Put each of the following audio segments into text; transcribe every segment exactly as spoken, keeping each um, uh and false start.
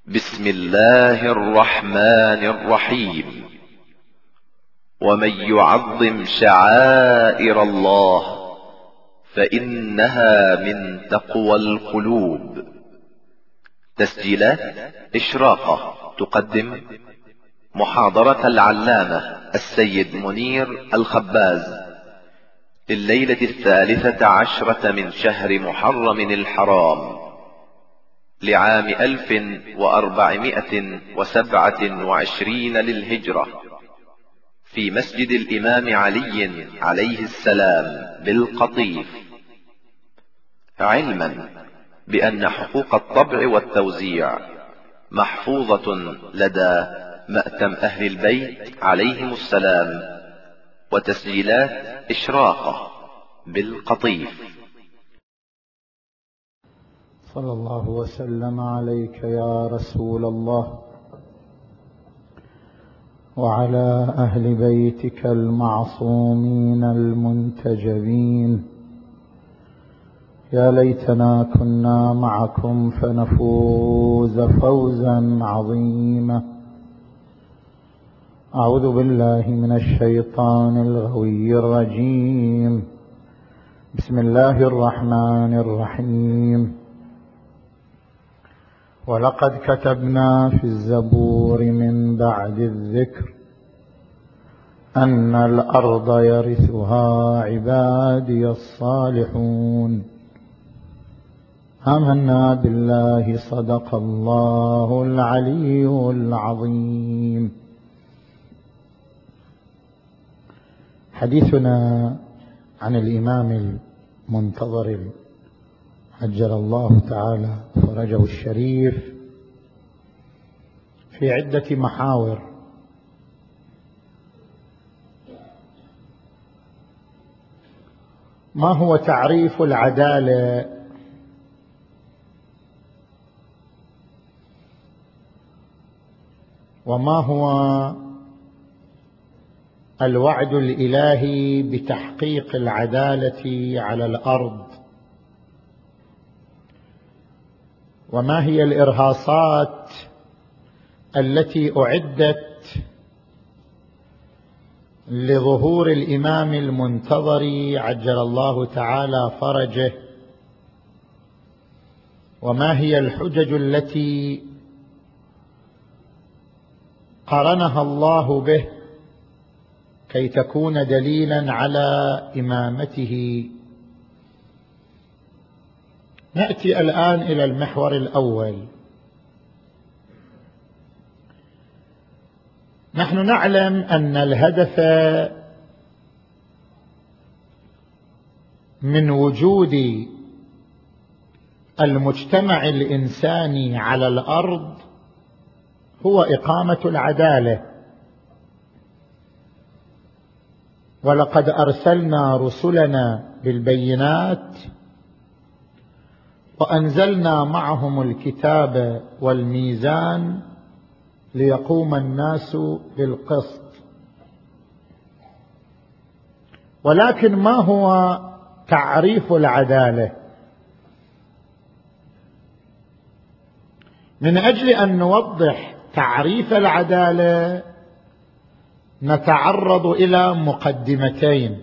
بسم الله الرحمن الرحيم. ومن يعظم شعائر الله فإنها من تقوى القلوب. تسجيلات إشراقة تقدم محاضرة العلامة السيد منير الخباز الليلة الثالثة عشرة من شهر محرم الحرام لعام ألف وأربعمائة وسبعة وعشرين للهجرة، في مسجد الإمام علي عليه السلام بالقطيف، علما بأن حقوق الطبع والتوزيع محفوظة لدى مأتم أهل البيت عليهم السلام وتسجيلات إشراقة بالقطيف. صلى الله وسلم عليك يا رسول الله وعلى أهل بيتك المعصومين المنتجبين. يا ليتنا كنا معكم فنفوز فوزا عظيما. أعوذ بالله من الشيطان الغوي الرجيم. بسم الله الرحمن الرحيم. ولقد كتبنا في الزبور من بعد الذكر أن الأرض يرثها عبادي الصالحون. آمنا بالله صدق الله العلي العظيم. حديثنا عن الإمام المنتظر عجل الله تعالى فرجه الشريف في عدة محاور. ما هو تعريف العدالة؟ وما هو الوعد الإلهي بتحقيق العدالة على الأرض؟ وما هي الإرهاصات التي أعدت لظهور الإمام المنتظر عجل الله تعالى فرجه؟ وما هي الحجج التي قرنها الله به كي تكون دليلا على إمامته؟ نأتي الآن إلى المحور الأول. نحن نعلم أن الهدف من وجود المجتمع الإنساني على الأرض هو إقامة العدالة. ولقد أرسلنا رسلنا بالبينات وأنزلنا معهم الكتاب والميزان ليقوم الناس بالقسط. ولكن ما هو تعريف العدالة؟ من أجل أن نوضح تعريف العدالة نتعرض إلى مقدمتين.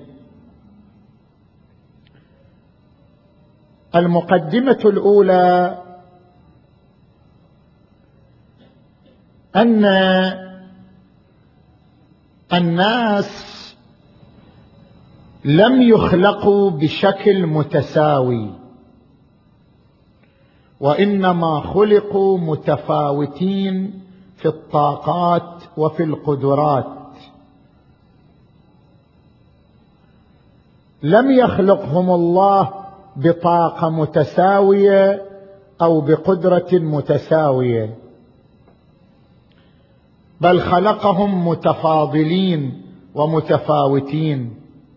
المقدمة الأولى أن الناس لم يخلقوا بشكل متساوي، وإنما خلقوا متفاوتين في الطاقات وفي القدرات. لم يخلقهم الله بطاقة متساوية أو بقدرة متساوية، بل خلقهم متفاضلين ومتفاوتين.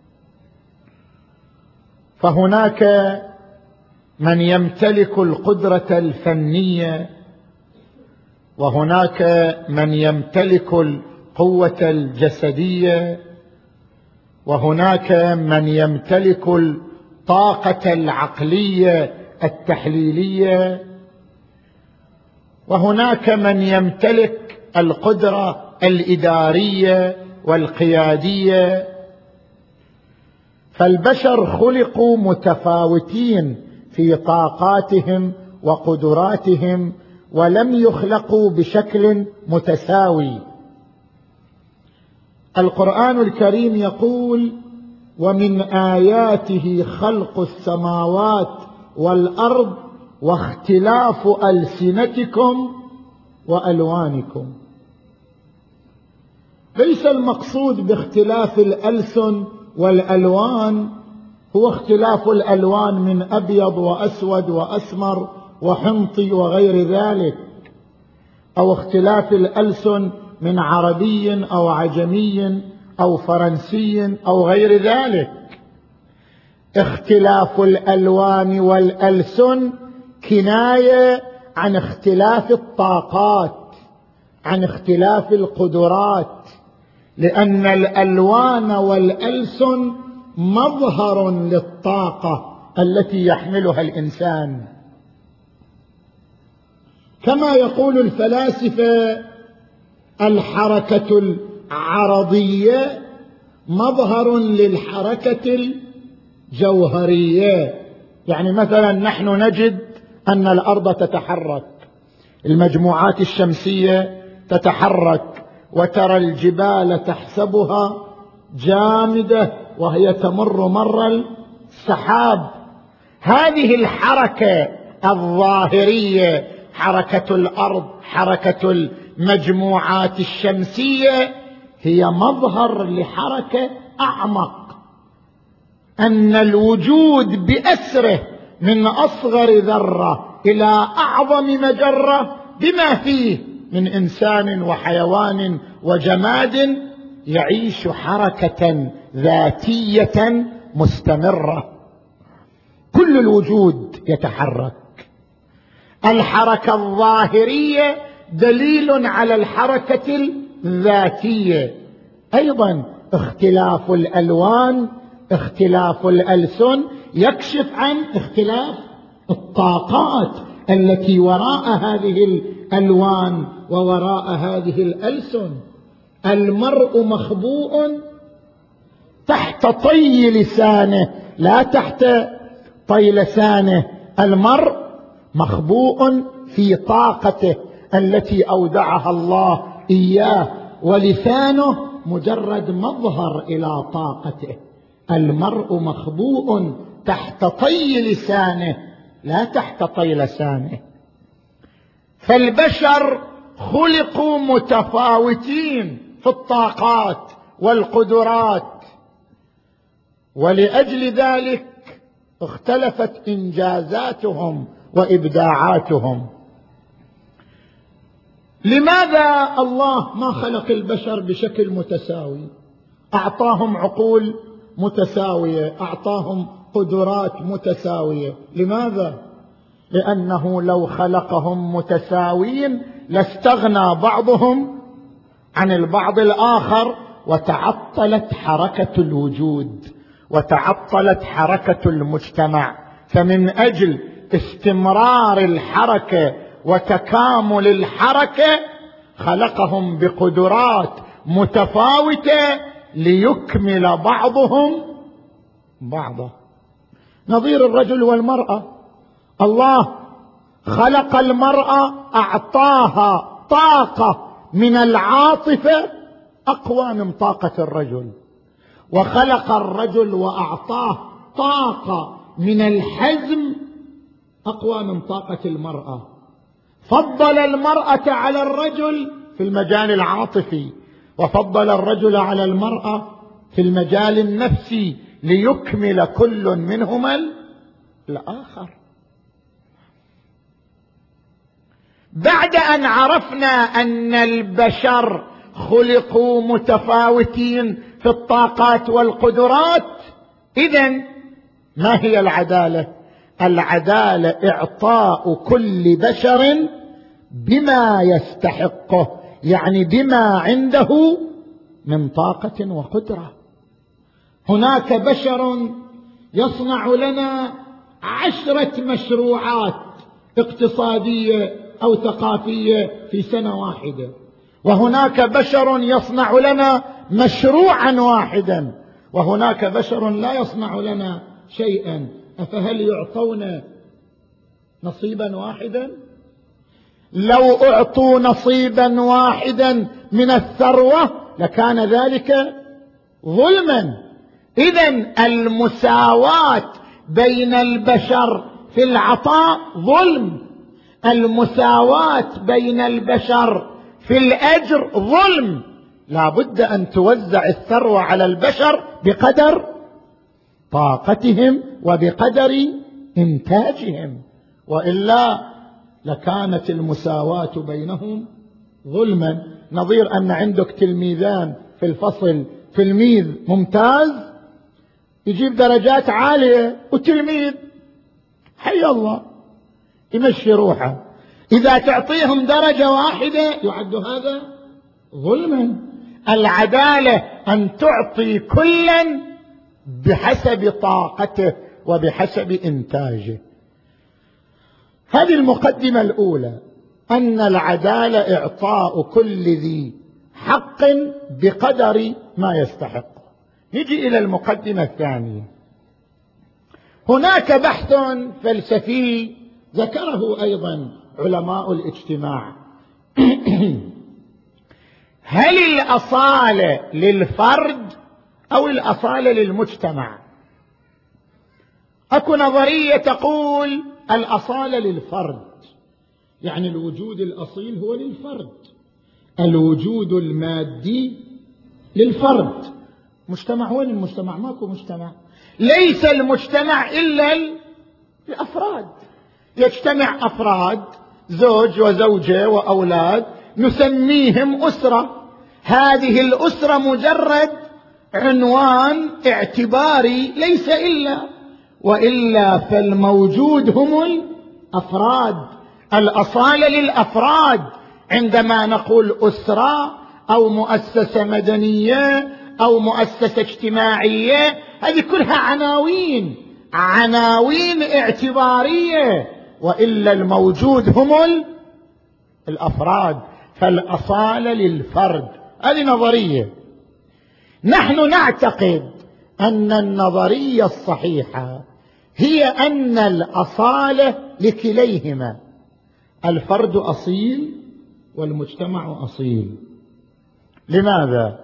فهناك من يمتلك القدرة الفنية، وهناك من يمتلك القوة الجسدية، وهناك من يمتلك الطاقة العقلية التحليلية، وهناك من يمتلك القدرة الإدارية والقيادية. فالبشر خلقوا متفاوتين في طاقاتهم وقدراتهم، ولم يخلقوا بشكل متساوي. القرآن الكريم يقول: ومن آياته خلق السماوات والأرض واختلاف ألسنتكم وألوانكم. ليس المقصود باختلاف الألسن والألوان هو اختلاف الألوان من أبيض وأسود وأسمر وحمطي وغير ذلك، أو اختلاف الألسن من عربي أو عجمي أو فرنسي أو غير ذلك. اختلاف الألوان والألسن كناية عن اختلاف الطاقات، عن اختلاف القدرات، لأن الألوان والألسن مظهر للطاقة التي يحملها الإنسان. كما يقول الفلاسفة: الحركة العرضية مظهر للحركة الجوهرية. يعني مثلا نحن نجد أن الأرض تتحرك، المجموعات الشمسية تتحرك، وترى الجبال تحسبها جامدة وهي تمر مر السحاب. هذه الحركة الظاهرية، حركة الأرض، حركة المجموعات الشمسية، هي مظهر لحركة أعمق، أن الوجود بأسره من أصغر ذرة إلى أعظم مجرة بما فيه من إنسان وحيوان وجماد يعيش حركة ذاتية مستمرة. كل الوجود يتحرك. الحركة الظاهرية دليل على الحركة الذاتية. أيضا اختلاف الألوان، اختلاف الألسن يكشف عن اختلاف الطاقات التي وراء هذه الألوان ووراء هذه الألسن. المرء مخبوء تحت طي لسانه، لا تحت طي لسانه. المرء مخبوء في طاقته التي أودعها الله إياه، ولسانه مجرد مظهر إلى طاقته. المرء مخبوء تحت طي لسانه، لا تحت طي لسانه. فالبشر خلقوا متفاوتين في الطاقات والقدرات، ولأجل ذلك اختلفت إنجازاتهم وإبداعاتهم. لماذا الله ما خلق البشر بشكل متساوي؟ أعطاهم عقول متساوية، أعطاهم قدرات متساوية. لماذا؟ لأنه لو خلقهم متساوين لاستغنى بعضهم عن البعض الآخر، وتعطلت حركة الوجود وتعطلت حركة المجتمع. فمن أجل استمرار الحركة وتكامل الحركة خلقهم بقدرات متفاوتة ليكمل بعضهم بعضا. نظير الرجل والمرأة، الله خلق المرأة، أعطاها طاقة من العاطفة أقوى من طاقة الرجل، وخلق الرجل وأعطاه طاقة من الحزم أقوى من طاقة المرأة. فضل المرأة على الرجل في المجال العاطفي، وفضل الرجل على المرأة في المجال النفسي، ليكمل كل منهما الآخر. بعد أن عرفنا أن البشر خلقوا متفاوتين في الطاقات والقدرات، إذن ما هي العدالة؟ العدالة إعطاء كل بشر بما يستحقه، يعني بما عنده من طاقة وقدرة. هناك بشر يصنع لنا عشرة مشروعات اقتصادية أو ثقافية في سنة واحدة، وهناك بشر يصنع لنا مشروعا واحدا، وهناك بشر لا يصنع لنا شيئا. أفهل يعطون نصيبا واحدا؟ لو أعطوا نصيبا واحدا من الثروة لكان ذلك ظلما. إذن المساواة بين البشر في العطاء ظلم، المساواة بين البشر في الأجر ظلم. لا بد أن توزع الثروة على البشر بقدر طاقتهم وبقدر إنتاجهم، وإلا لكانت المساواة بينهم ظلما. نظير أن عندك تلميذان في الفصل، تلميذ ممتاز يجيب درجات عالية وتلميذ حي الله يمشي روحه، إذا تعطيهم درجة واحدة يعد هذا ظلما. العدالة أن تعطي كلا بحسب طاقته وبحسب إنتاجه. هذه المقدمة الأولى، أن العدالة إعطاء كل ذي حق بقدر ما يستحق. نجي إلى المقدمة الثانية. هناك بحث فلسفي ذكره أيضا علماء الاجتماع هل الأصالة للفرد أو الأصالة للمجتمع؟ أكو نظرية تقول الأصالة للفرد، يعني الوجود الأصيل هو للفرد، الوجود المادي للفرد. مجتمع، وين المجتمع؟ ماكو مجتمع، ليس المجتمع إلا الأفراد. يجتمع أفراد، زوج وزوجة وأولاد، نسميهم أسرة. هذه الأسرة مجرد عنوان اعتباري ليس إلا، وإلا فالموجود هم الأفراد. الأصالة للأفراد. عندما نقول أسرة أو مؤسسة مدنية أو مؤسسة اجتماعية، هذه كلها عناوين عناوين اعتبارية، وإلا الموجود هم الأفراد. فالأصالة للفرد، هذه نظرية. نحن نعتقد أن النظرية الصحيحة هي أن الأصالة لكليهما، الفرد أصيل والمجتمع أصيل. لماذا؟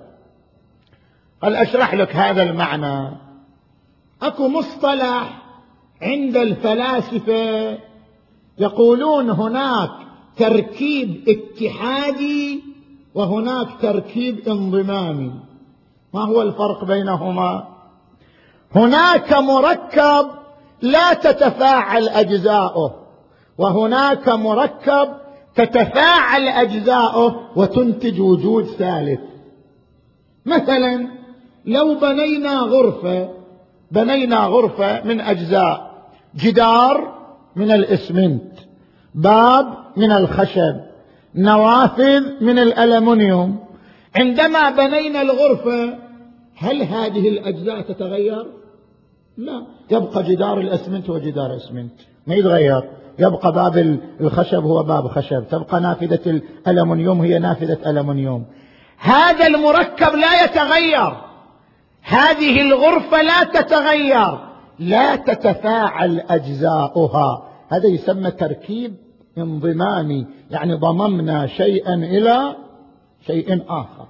هل أشرح لك هذا المعنى؟ أكو مصطلح عند الفلاسفة يقولون هناك تركيب اتحادي وهناك تركيب انضمامي. ما هو الفرق بينهما؟ هناك مركب لا تتفاعل أجزاؤه، وهناك مركب تتفاعل أجزاؤه وتنتج وجود ثالث. مثلا لو بنينا غرفة بنينا غرفة من أجزاء، جدار من الإسمنت، باب من الخشب، نوافذ من الألمنيوم. عندما بنينا الغرفة هل هذه الأجزاء تتغير؟ لا، يبقى جدار الإسمنت هو جدار إسمنت ما يتغير، يبقى باب الخشب هو باب خشب، تبقى نافذة الألمنيوم هي نافذة ألمنيوم. هذا المركب لا يتغير، هذه الغرفة لا تتغير، لا تتفاعل أجزاؤها. هذا يسمى تركيب انضمامي، يعني ضممنا شيئا إلى شيء آخر.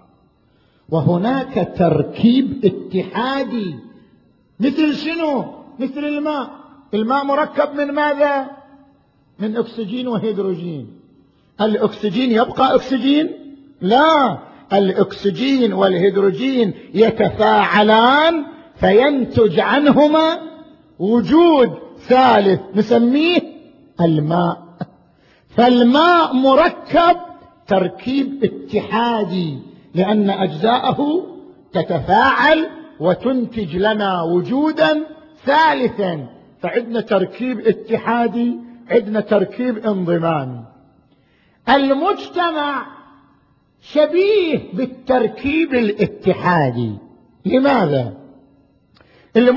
وهناك تركيب اتحادي، مثل شنو؟ مثل الماء. الماء مركب من ماذا؟ من أكسجين وهيدروجين. الأكسجين يبقى أكسجين؟ لا، الأكسجين والهيدروجين يتفاعلان فينتج عنهما وجود ثالث نسميه الماء. فالماء مركب تركيب اتحادي لأن أجزاءه تتفاعل وتنتج لنا وجودا ثالثا. فعندنا تركيب اتحادي، عندنا تركيب انضمامي. المجتمع شبيه بالتركيب الاتحادي. لماذا؟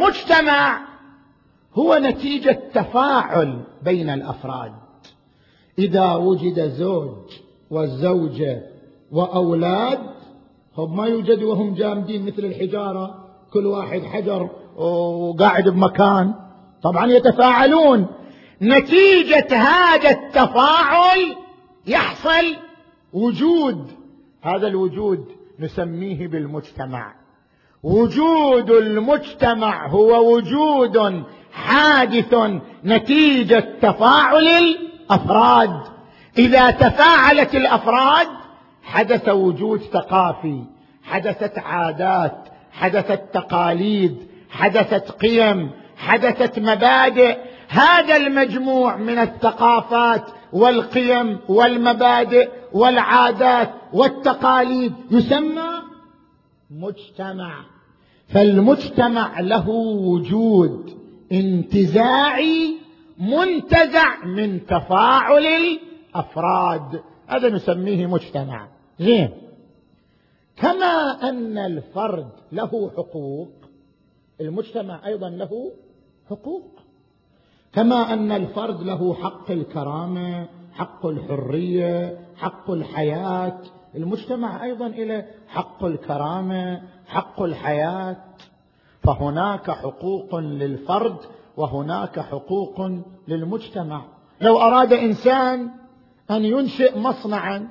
المجتمع هو نتيجة تفاعل بين الأفراد. إذا وجد زوج والزوجة وأولاد هم ما يوجد وهم جامدين مثل الحجارة، كل واحد حجر وقاعد بمكان، طبعا يتفاعلون. نتيجة هذا التفاعل يحصل وجود، هذا الوجود نسميه بالمجتمع. وجود المجتمع هو وجود حادث نتيجة تفاعل الأفراد. إذا تفاعلت الأفراد حدث وجود ثقافي، حدثت عادات، حدثت تقاليد، حدثت قيم، حدثت مبادئ. هذا المجموع من الثقافات والقيم والمبادئ والعادات والتقاليد يسمى مجتمع. فالمجتمع له وجود انتزاعي منتزع من تفاعل الأفراد، هذا نسميه مجتمع. زين، كما أن الفرد له حقوق، المجتمع أيضا له حقوق. كما أن الفرد له حق الكرامة، حق الحرية، حق الحياة، المجتمع أيضا له حق الكرامة، حق الحياة. فهناك حقوق للفرد وهناك حقوق للمجتمع. لو أراد إنسان أن ينشئ مصنعا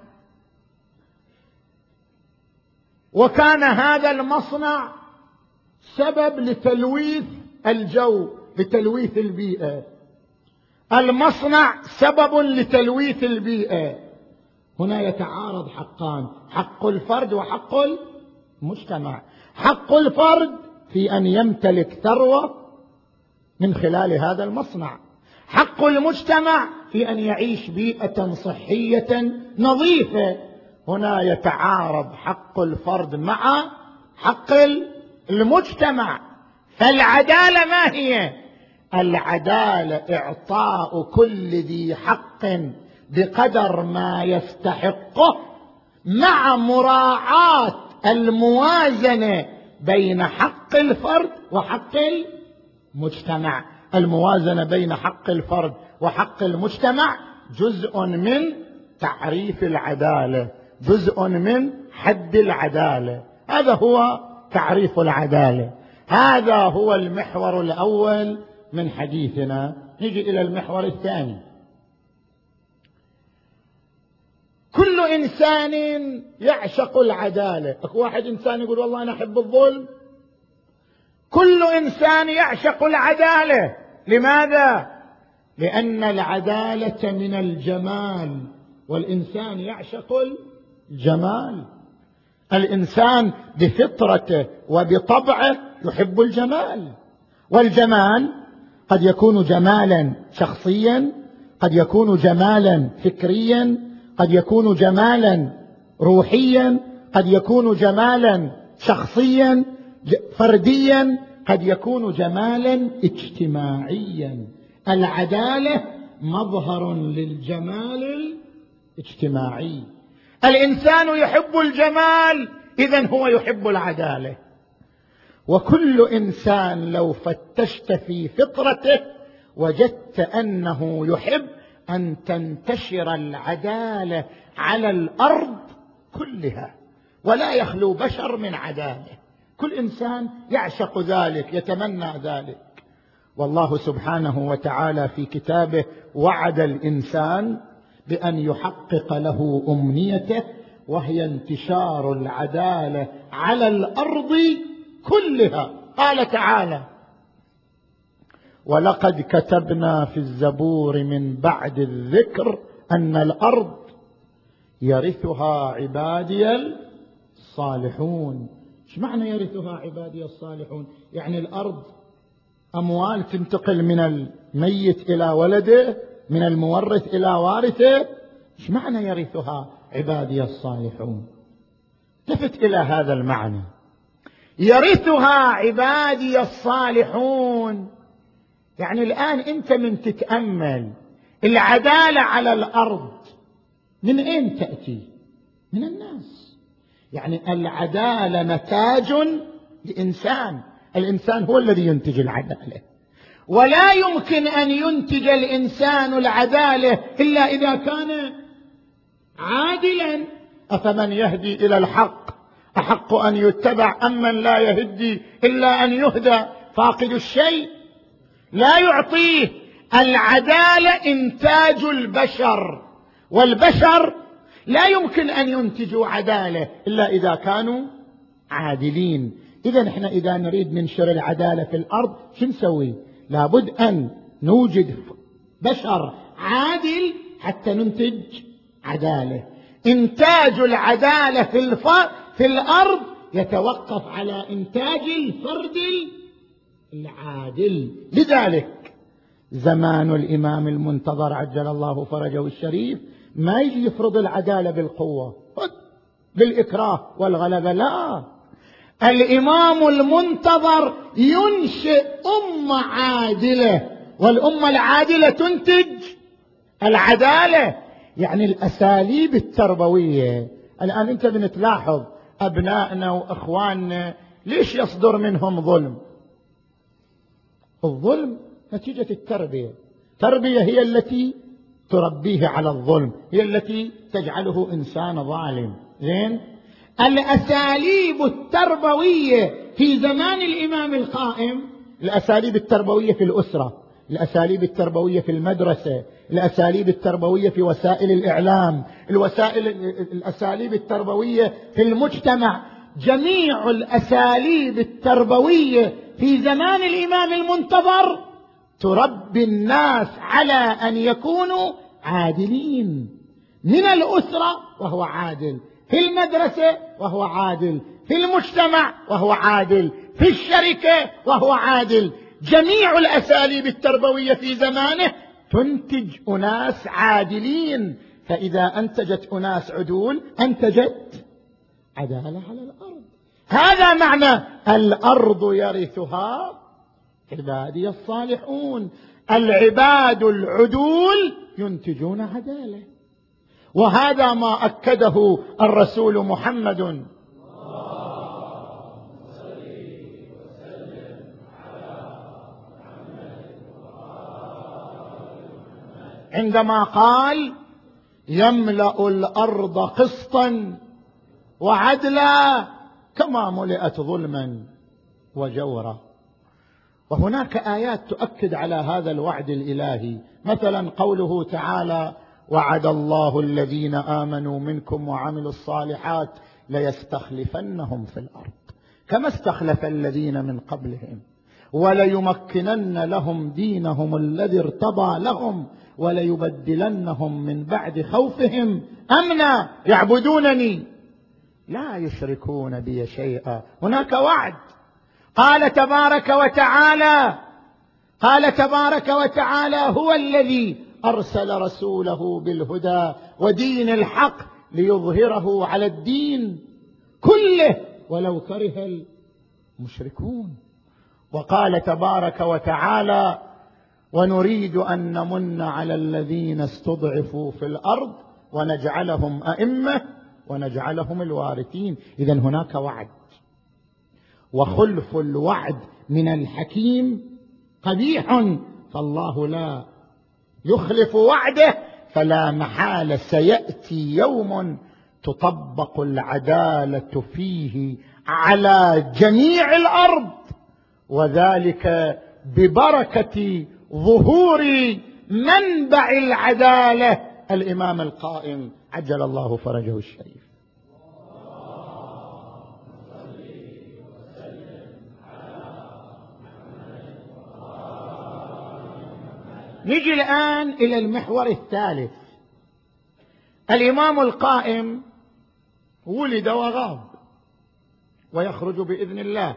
وكان هذا المصنع سبب لتلويث الجو، لتلويث البيئة، المصنع سبب لتلويث البيئة، هنا يتعارض حقان، حق الفرد وحق المجتمع. حق الفرد في أن يمتلك ثروة من خلال هذا المصنع، حق المجتمع في أن يعيش بيئة صحية نظيفة. هنا يتعارض حق الفرد مع حق المجتمع. فالعدالة ما هي؟ العدالة إعطاء كل ذي حق بقدر ما يستحقه مع مراعاة الموازنة بين حق الفرد وحق المجتمع. الموازنة بين حق الفرد وحق المجتمع جزء من تعريف العدالة، جزء من حد العدالة. هذا هو تعريف العدالة. هذا هو المحور الأول من حديثنا. نجي إلى المحور الثاني. كل إنسان يعشق العدالة. أكو واحد إنسان يقول والله أنا أحب الظلم. كل إنسان يعشق العدالة. لماذا؟ لأن العدالة من الجمال، والإنسان يعشق الجمال. الإنسان بفطرته وبطبعه يحب الجمال، والجمال قد يكون جمالا شخصيا، قد يكون جمالا فكريا، قد يكون جمالا روحيا، قد يكون جمالا شخصيا فرديا، قد يكون جمالا اجتماعيا. العدالة مظهر للجمال الاجتماعي. الإنسان يحب الجمال، إذن هو يحب العدالة. وكل إنسان لو فتشت في فطرته وجدت أنه يحب أن تنتشر العدالة على الأرض كلها، ولا يخلو بشر من عدالة. كل إنسان يعشق ذلك، يتمنى ذلك. والله سبحانه وتعالى في كتابه وعد الإنسان بأن يحقق له أمنيته، وهي انتشار العدالة على الأرض كلها. قال تعالى: ولقد كتبنا في الزبور من بعد الذكر أن الأرض يرثها عبادي الصالحون. ايش معنى يرثها عبادي الصالحون؟ يعني الأرض أموال تنتقل من الميت إلى ولده، من المورث إلى وارثه. ايش معنى يرثها عبادي الصالحون؟ التفت إلى هذا المعنى. يرثها عبادي الصالحون، يعني الآن أنت من تتأمل العدالة على الأرض من أين تأتي؟ من الناس. يعني العدالة نتاج لإنسان، الإنسان هو الذي ينتج العدالة. ولا يمكن أن ينتج الإنسان العدالة إلا إذا كان عادلا. أفمن يهدي إلى الحق أحق أن يتبع أم من لا يهدي إلا أن يهدى؟ فاقد الشيء لا يعطيه. العدالة إنتاج البشر، والبشر لا يمكن أن ينتجوا عدالة إلا إذا كانوا عادلين. إذا نحن إذا نريد ننشر العدالة في الأرض شو نسوي؟ لابد أن نوجد بشر عادل حتى ننتج عدالة. إنتاج العدالة في الف... في الأرض يتوقف على إنتاج الفرد العادل. لذلك زمان الإمام المنتظر عجل الله فرجه الشريف ما يجي يفرض العدالة بالقوة بالإكراه والغلبة، لا، الإمام المنتظر ينشئ أمة عادلة، والأمة العادلة تنتج العدالة. يعني الأساليب التربوية الآن أنت بنتلاحظ أبنائنا وأخواننا ليش يصدر منهم ظلم؟ الظلم نتيجة التربية. التربية هي التي تربيه على الظلم، هي التي تجعله إنسان ظالم. زين، الأساليب التربوية في زمان الإمام القائم، الأساليب التربوية في الأسرة، الأساليب التربوية في المدرسة، الأساليب التربوية في وسائل الإعلام، الوسائل الأساليب التربوية في المجتمع، جميع الأساليب التربوية في زمان الإمام المنتظر تربي الناس على أن يكونوا عادلين. من الأسرة وهو عادل، في المدرسة وهو عادل، في المجتمع وهو عادل، في الشركة وهو عادل. جميع الأساليب التربوية في زمانه تنتج أناس عادلين، فإذا أنتجت أناس عدول أنتجت عدالة على الأرض. هذا معنى الأرض يرثها عبادي الصالحون. العباد العدول ينتجون عدالة، وهذا ما أكده الرسول محمد عندما قال يملأ الأرض قسطا وعدلا كما ملئت ظلما وجورا. وهناك آيات تؤكد على هذا الوعد الإلهي، مثلا قوله تعالى وعد الله الذين آمنوا منكم وعملوا الصالحات ليستخلفنهم في الأرض كما استخلف الذين من قبلهم وليمكنن لهم دينهم الذي ارتضى لهم وليبدلنهم من بعد خوفهم أمنا يعبدونني لا يشركون بي شيئا. هناك وعد. قال تبارك وتعالى قال تبارك وتعالى هو الذي أرسل رسوله بالهدى ودين الحق ليظهره على الدين كله ولو كره المشركون. وقال تبارك وتعالى ونريد أن نمن على الذين استضعفوا في الأرض ونجعلهم أئمة ونجعلهم الوارثين. إذن هناك وعد، وخلف الوعد من الحكيم قبيح، فالله لا يخلف وعده، فلا محالة سيأتي يوم تطبق العدالة فيه على جميع الأرض، وذلك ببركة ظهور منبع العدالة الإمام القائم عجل الله فرجه الشريف. نجي الآن إلى المحور الثالث. الإمام القائم ولد وغاب ويخرج بإذن الله،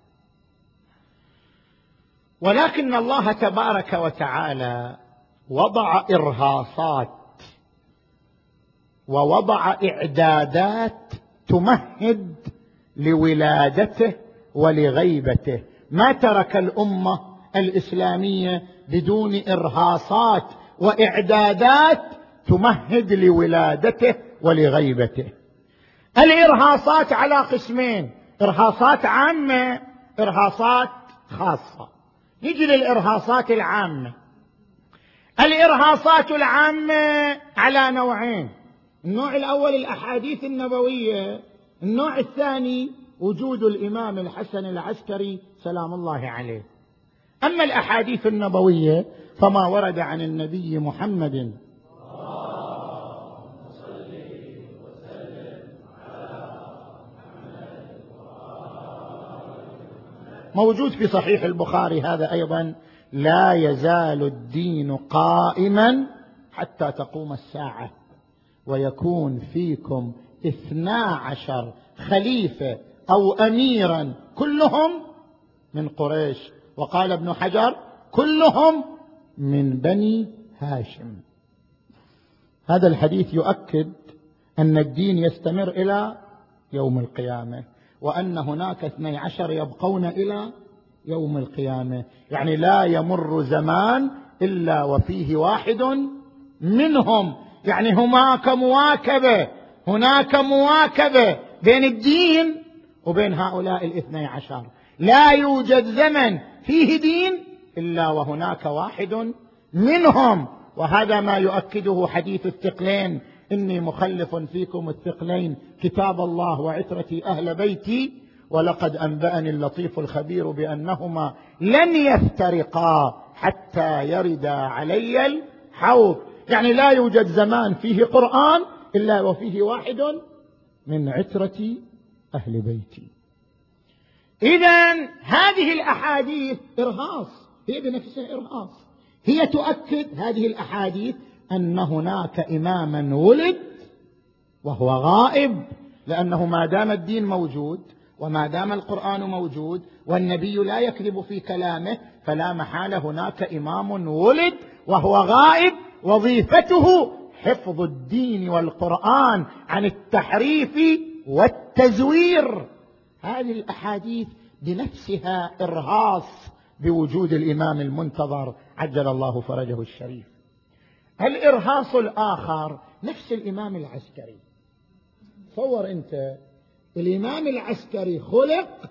ولكن الله تبارك وتعالى وضع إرهاصات ووضع إعدادات تمهد لولادته ولغيبته. ما ترك الأمة الإسلامية بدون إرهاصات وإعدادات تمهد لولادته ولغيبته. الإرهاصات على قسمين: إرهاصات عامة، إرهاصات خاصة. نجي للإرهاصات العامة. الإرهاصات العامة على نوعين: النوع الأول الأحاديث النبوية، النوع الثاني وجود الإمام الحسن العسكري سلام الله عليه. أما الأحاديث النبوية فما ورد عن النبي محمد موجود في صحيح البخاري، هذا أيضا: لا يزال الدين قائما حتى تقوم الساعة ويكون فيكم اثنا عشر خليفة أو أميرا كلهم من قريش. وقال ابن حجر: كلهم من بني هاشم. هذا الحديث يؤكد أن الدين يستمر إلى يوم القيامة، وأن هناك اثني عشر يبقون إلى يوم القيامة، يعني لا يمر زمان إلا وفيه واحد منهم. يعني هناك مواكبة هناك مواكبة بين الدين وبين هؤلاء الاثني عشر. لا يوجد زمن فيه دين إلا وهناك واحد منهم. وهذا ما يؤكده حديث الثقلين: إني مخلف فيكم الثقلين كتاب الله وعترتي أهل بيتي، ولقد أنبأني اللطيف الخبير بأنهما لن يفترقا حتى يردا علي الحوض. يعني لا يوجد زمان فيه قرآن إلا وفيه واحد من عترة أهل بيتي. إذن هذه الأحاديث إرهاص، هي بنفسها إرهاص. هي تؤكد هذه الأحاديث أن هناك إماما ولد وهو غائب، لأنه ما دام الدين موجود وما دام القرآن موجود والنبي لا يكذب في كلامه فلا محالة هناك إمام ولد وهو غائب، وظيفته حفظ الدين والقرآن عن التحريف والتزوير. هذه الأحاديث بنفسها إرهاص بوجود الإمام المنتظر عجل الله فرجه الشريف. الإرهاص الآخر نفس الإمام العسكري. تصور أنت الإمام العسكري خلق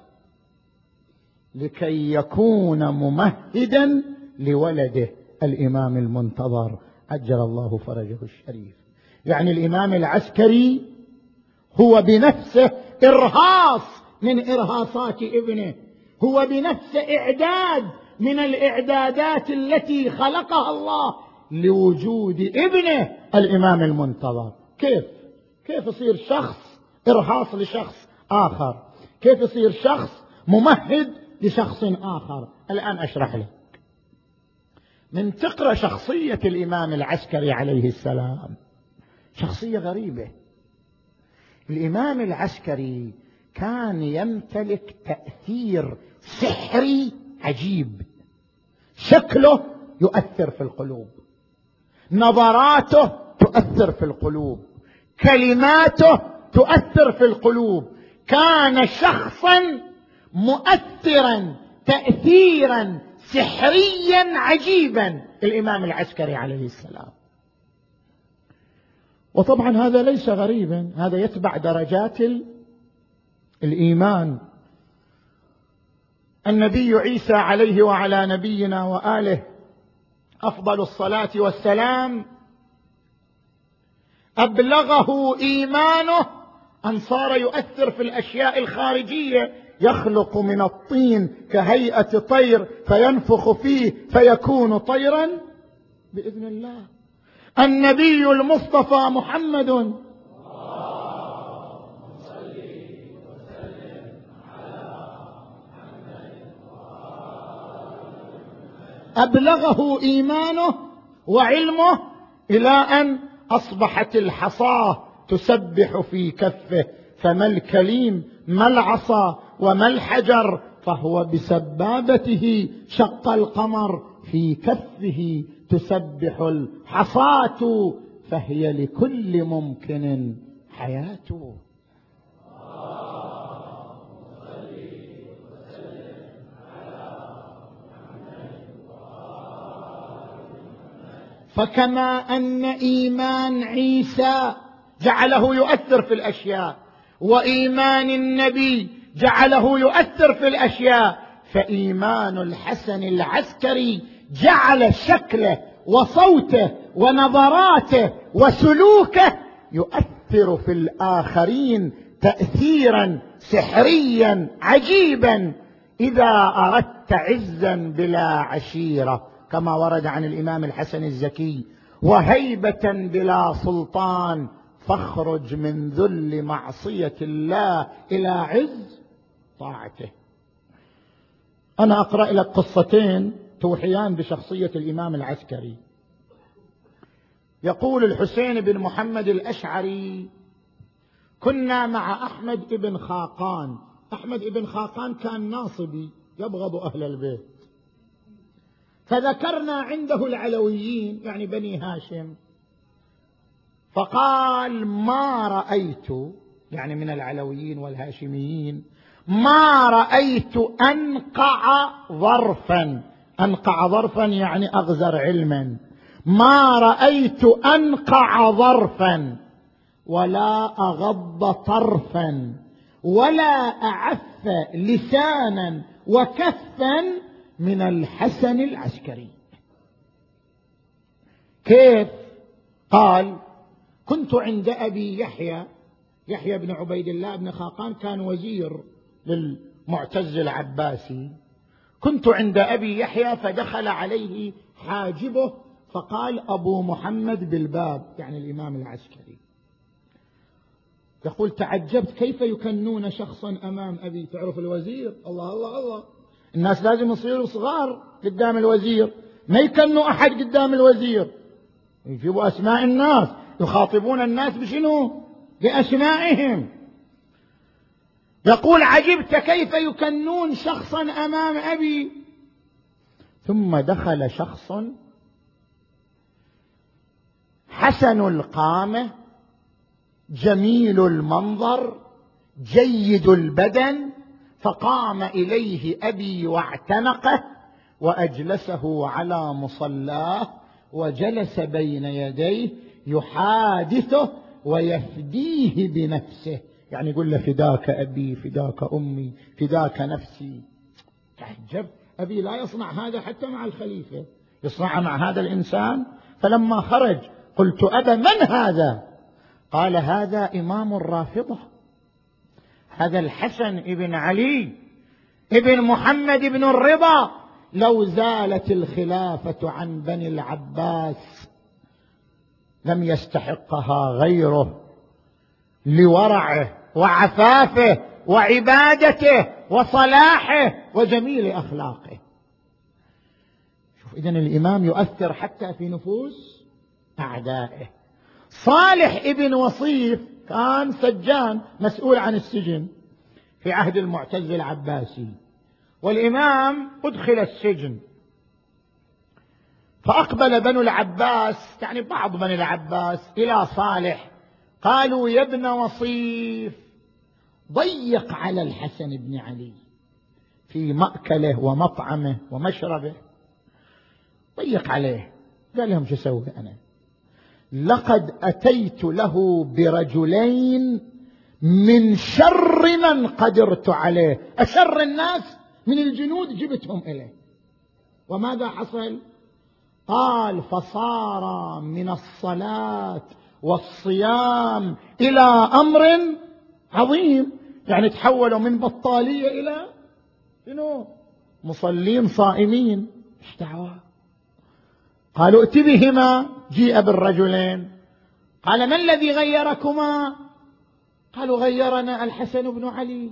لكي يكون ممهدا لولده الإمام المنتظر عجل الله فرجه الشريف. يعني الإمام العسكري هو بنفسه إرهاص من إرهاصات ابنه، هو بنفسه إعداد من الإعدادات التي خلقها الله لوجود ابنه الإمام المنتظر. كيف كيف يصير شخص إرهاص لشخص آخر؟ كيف يصير شخص ممهد لشخص آخر؟ الآن أشرح لك. من تقرأ شخصية الإمام العسكري عليه السلام، شخصية غريبة. الإمام العسكري كان يمتلك تأثير سحري عجيب. شكله يؤثر في القلوب، نظراته تؤثر في القلوب، كلماته تؤثر في القلوب. كان شخصا مؤثرا تأثيرا سحريا عجيبا الإمام العسكري عليه السلام. وطبعا هذا ليس غريبا، هذا يتبع درجات الإيمان. النبي عيسى عليه وعلى نبينا وآله أفضل الصلاة والسلام أبلغه إيمانه أن صار يؤثر في الأشياء الخارجية، يخلق من الطين كهيئة طير فينفخ فيه فيكون طيرا بإذن الله. النبي المصطفى محمد أبلغه إيمانه وعلمه إلى أن أصبحت الحصاة تسبح في كفه، فما الكليم ما العصا وما الحجر، فهو بسبابته شق القمر، في كفه تسبح الحصاة، فهي لكل ممكن حياته. فكما أن إيمان عيسى جعله يؤثر في الأشياء، وإيمان النبي جعله يؤثر في الأشياء، فإيمان الحسن العسكري جعل شكله وصوته ونظراته وسلوكه يؤثر في الآخرين تأثيرا سحريا عجيبا. إذا أردت عزا بلا عشيرة كما ورد عن الإمام الحسن الزكي، وهيبة بلا سلطان، فاخرج من ذل معصية الله إلى عز طاعته. أنا أقرأ لك قصتين توحيان بشخصية الإمام العسكري. يقول الحسين بن محمد الأشعري: كنا مع أحمد بن خاقان. أحمد بن خاقان كان ناصبي يبغض أهل البيت، فذكرنا عنده العلويين يعني بني هاشم، فقال: ما رأيت، يعني من العلويين والهاشميين، ما رأيت أنقع ظرفا. أنقع ظرفا يعني أغزر علما. ما رأيت أنقع ظرفا ولا أغض طرفا ولا أعف لسانا وكفا من الحسن العسكري. كيف؟ قال: كنت عند أبي يحيى، يحيى بن عبيد الله بن خاقان كان وزير للمعتز العباسي. كنت عند أبي يحيى فدخل عليه حاجبه فقال: أبو محمد بالباب، يعني الإمام العسكري. يقول: تعجبت كيف يكنون شخصا أمام أبي. تعرف الوزير، الله الله الله، الناس لازم يصيروا صغار قدام الوزير، ما يكنوا أحد قدام الوزير، يجيبوا أسماء الناس، يخاطبون الناس بشنو؟ بأسمائهم. يقول: عجبت كيف يكنون شخصا أمام أبي. ثم دخل شخص حسن القامة، جميل المنظر، جيد البدن، فقام إليه أبي واعتنقه وأجلسه على مصلاه وجلس بين يديه يحادثه ويفديه بنفسه، يعني يقول له: فداك أبي، فداك أمي، فداك نفسي. تعجب، أبي لا يصنع هذا حتى مع الخليفة، يصنع مع هذا الإنسان. فلما خرج قلت: أبا من هذا؟ قال: هذا إمام الرافضة، هذا الحسن ابن علي ابن محمد بن الرضا. لو زالت الخلافة عن بني العباس لم يستحقها غيره لورعه وعفافه وعبادته وصلاحه وجميل أخلاقه. شوف، إذن الإمام يؤثر حتى في نفوس أعدائه. صالح ابن وصيف كان سجان مسؤول عن السجن في عهد المعتز العباسي، والإمام أدخل السجن، فأقبل بنو العباس، يعني بعض بني العباس، إلى صالح قالوا: يا ابن وصيف، ضيق على الحسن بن علي في مأكله ومطعمه ومشربه، ضيق عليه. قال لهم: شو أسوي أنا؟ لقد أتيت له برجلين من شر من قدرت عليه، أشر الناس من الجنود جبتهم إليه. وماذا حصل؟ قال: فصار من الصلاة والصيام إلى أمر عظيم، يعني تحولوا من بطالية إلى شنو؟ مصلين صائمين. ايش دعوة؟ قالوا: ائت بهما. جيء بالرجلين. قال: ما الذي غيركما؟ قالوا: غيرنا الحسن بن علي.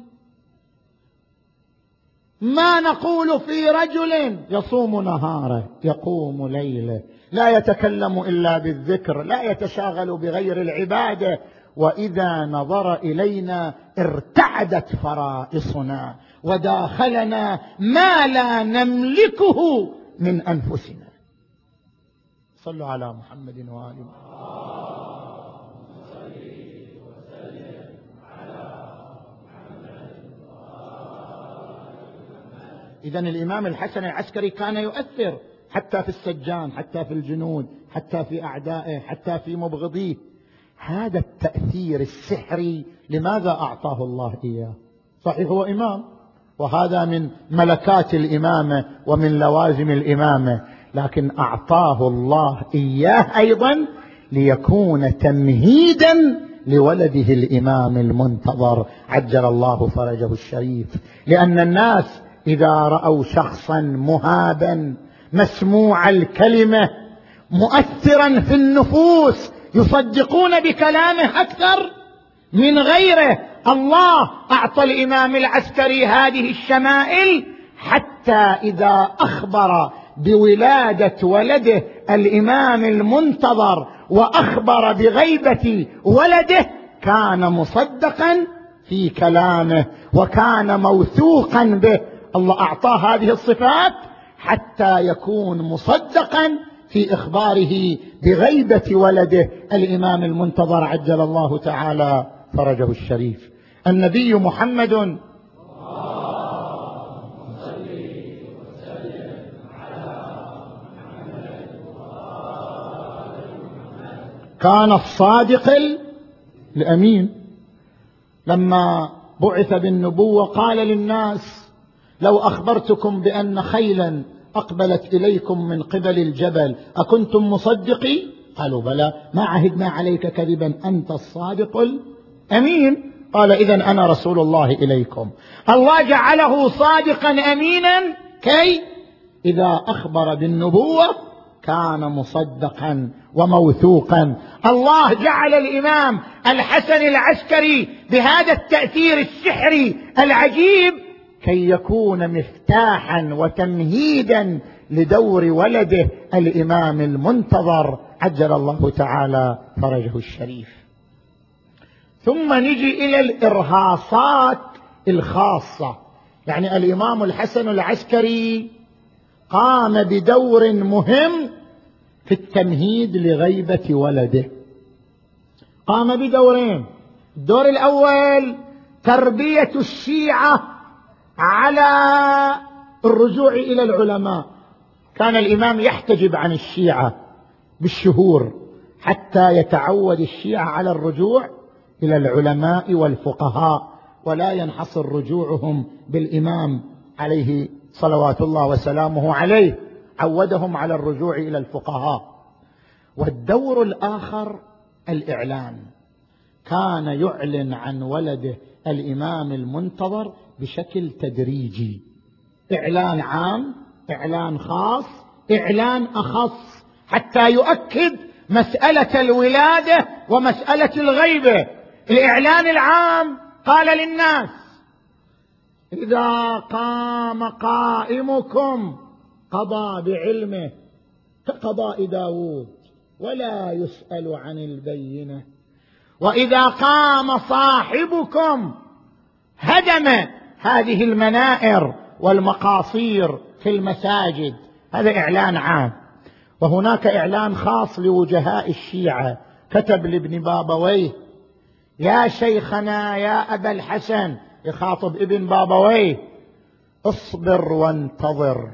ما نقول في رجل يصوم نهاره يقوم ليله، لا يتكلم إلا بالذكر، لا يتشاغل بغير العبادة، وإذا نظر إلينا ارتعدت فرائصنا وداخلنا ما لا نملكه من أنفسنا. صلوا على محمد وآل محمد. إذن الإمام الحسن العسكري كان يؤثر حتى في السجان، حتى في الجنود، حتى في أعدائه، حتى في مبغضيه. هذا التأثير السحري لماذا أعطاه الله إياه؟ صحيح هو إمام، وهذا من ملكات الإمامة ومن لوازم الإمامة، لكن أعطاه الله إياه أيضا ليكون تمهيدا لولده الإمام المنتظر عجل الله فرجه الشريف. لأن الناس إذا رأوا شخصا مهابا مسموع الكلمة مؤثرا في النفوس يصدقون بكلامه أكثر من غيره. الله أعطى الإمام العسكري هذه الشمائل حتى إذا أخبر بولادة ولده الإمام المنتظر وأخبر بغيبة ولده كان مصدقا في كلامه وكان موثوقا به. الله أعطاه هذه الصفات حتى يكون مصدقا في إخباره بغيبة ولده الإمام المنتظر عجل الله تعالى فرجه الشريف. النبي محمد كان الصادق الأمين. لما بعث بالنبوة قال للناس لو أخبرتكم بأن خيلا أقبلت إليكم من قبل الجبل أكنتم مصدقي؟ قالوا بلى، ما عهدنا عليك كذبا، أنت الصادق الأمين. قال إذن أنا رسول الله إليكم. الله جعله صادقا أمينا كي إذا أخبر بالنبوة كان مصدقا وموثوقا. الله جعل الإمام الحسن العسكري بهذا التأثير السحري العجيب كي يكون مفتاحا وتمهيدا لدور ولده الإمام المنتظر عجل الله تعالى فرجه الشريف. ثم نجي إلى الإرهاصات الخاصة. يعني الإمام الحسن العسكري قام بدور مهم في التمهيد لغيبة ولده. قام بدورين. الدور الأول تربية الشيعة على الرجوع إلى العلماء. كان الإمام يحتجب عن الشيعة بالشهور حتى يتعود الشيعة على الرجوع إلى العلماء والفقهاء، ولا ينحصر رجوعهم بالإمام عليه صلوات الله وسلامه عليه، عودهم على الرجوع إلى الفقهاء. والدور الآخر الإعلان. كان يعلن عن ولده الإمام المنتظر بشكل تدريجي، إعلان عام، إعلان خاص، إعلان أخص، حتى يؤكد مسألة الولادة ومسألة الغيبة. الإعلان العام قال للناس إذا قام قائمكم قضى بعلمه كقضاء داود ولا يسأل عن البينة، وإذا قام صاحبكم هدم هذه المنائر والمقاصير في المساجد. هذا إعلان عام. وهناك إعلان خاص لوجهاء الشيعة. كتب لابن بابويه يا شيخنا يا أبا الحسن، يخاطب ابن بابويه، اصبر وانتظر،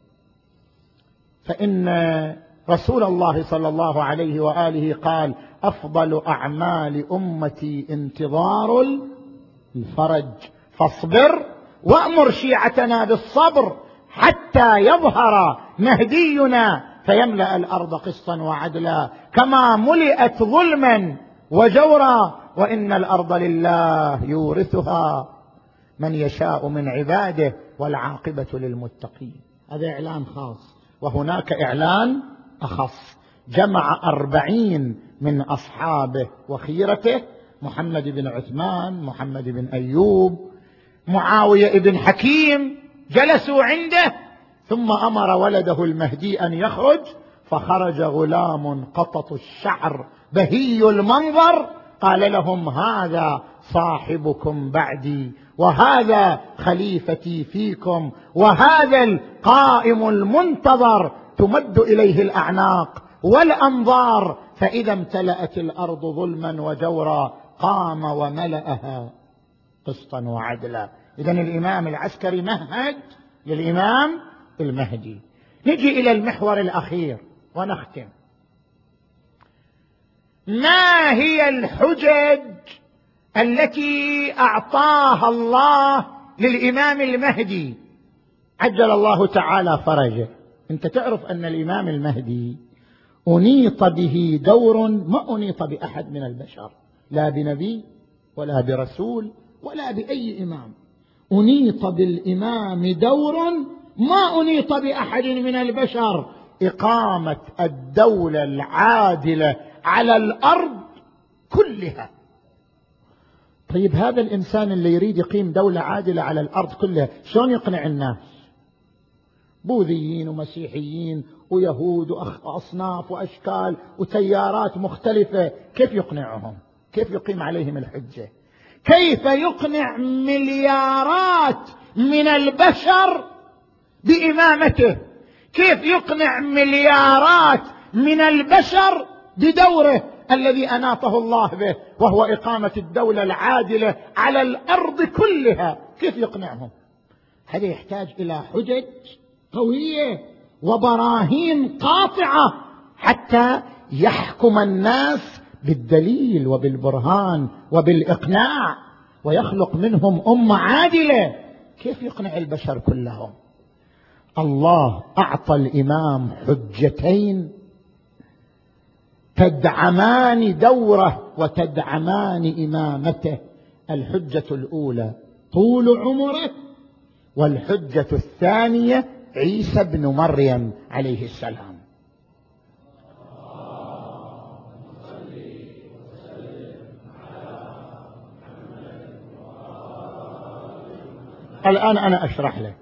فإن رسول الله صلى الله عليه وآله قال أفضل أعمال أمتي انتظار الفرج، فاصبر وأمر شيعتنا بالصبر حتى يظهر مهدينا فيملأ الأرض قسطا وعدلا كما ملئت ظلما وجورا، وإن الأرض لله يورثها من يشاء من عباده والعاقبة للمتقين. هذا إعلان خاص. وهناك إعلان أخص. جمع أربعين من أصحابه وخيرته، محمد بن عثمان، محمد بن أيوب، معاوية بن حكيم، جلسوا عنده، ثم أمر ولده المهدي أن يخرج، فخرج غلام قطط الشعر بهي المنظر، قال لهم هذا صاحبكم بعدي، وهذا خليفتي فيكم، وهذا القائم المنتظر تمد إليه الأعناق والأنظار، فإذا امتلأت الأرض ظلما وجورا قام وملأها قسطا وعدلا. إذن الإمام العسكري مهد للإمام المهدي. نجي إلى المحور الأخير ونختم. ما هي الحجج التي أعطاها الله للإمام المهدي عجل الله تعالى فرجه. أنت تعرف أن الإمام المهدي أنيط به دور ما أنيط بأحد من البشر، لا بنبي ولا برسول ولا بأي إمام. أنيط بالإمام دور ما أنيط بأحد من البشر، إقامة الدولة العادلة على الأرض كلها. طيب هذا الإنسان اللي يريد يقيم دولة عادلة على الأرض كلها شلون يقنع الناس؟ بوذيين ومسيحيين ويهود وأصناف وأشكال وتيارات مختلفة، كيف يقنعهم؟ كيف يقيم عليهم الحجة؟ كيف يقنع مليارات من البشر بإمامته؟ كيف يقنع مليارات من البشر بدوره الذي أناطه الله به، وهو إقامة الدولة العادلة على الأرض كلها؟ كيف يقنعهم؟ هذا يحتاج إلى حجج قوية وبراهين قاطعة حتى يحكم الناس بالدليل وبالبرهان وبالإقناع ويخلق منهم أمة عادلة. كيف يقنع البشر كلهم؟ الله أعطى الإمام حجتين تدعمان دوره وتدعمان إمامته. الحجة الأولى طول عمره، والحجة الثانية عيسى بن مريم عليه السلام. الآن أنا أشرح لك.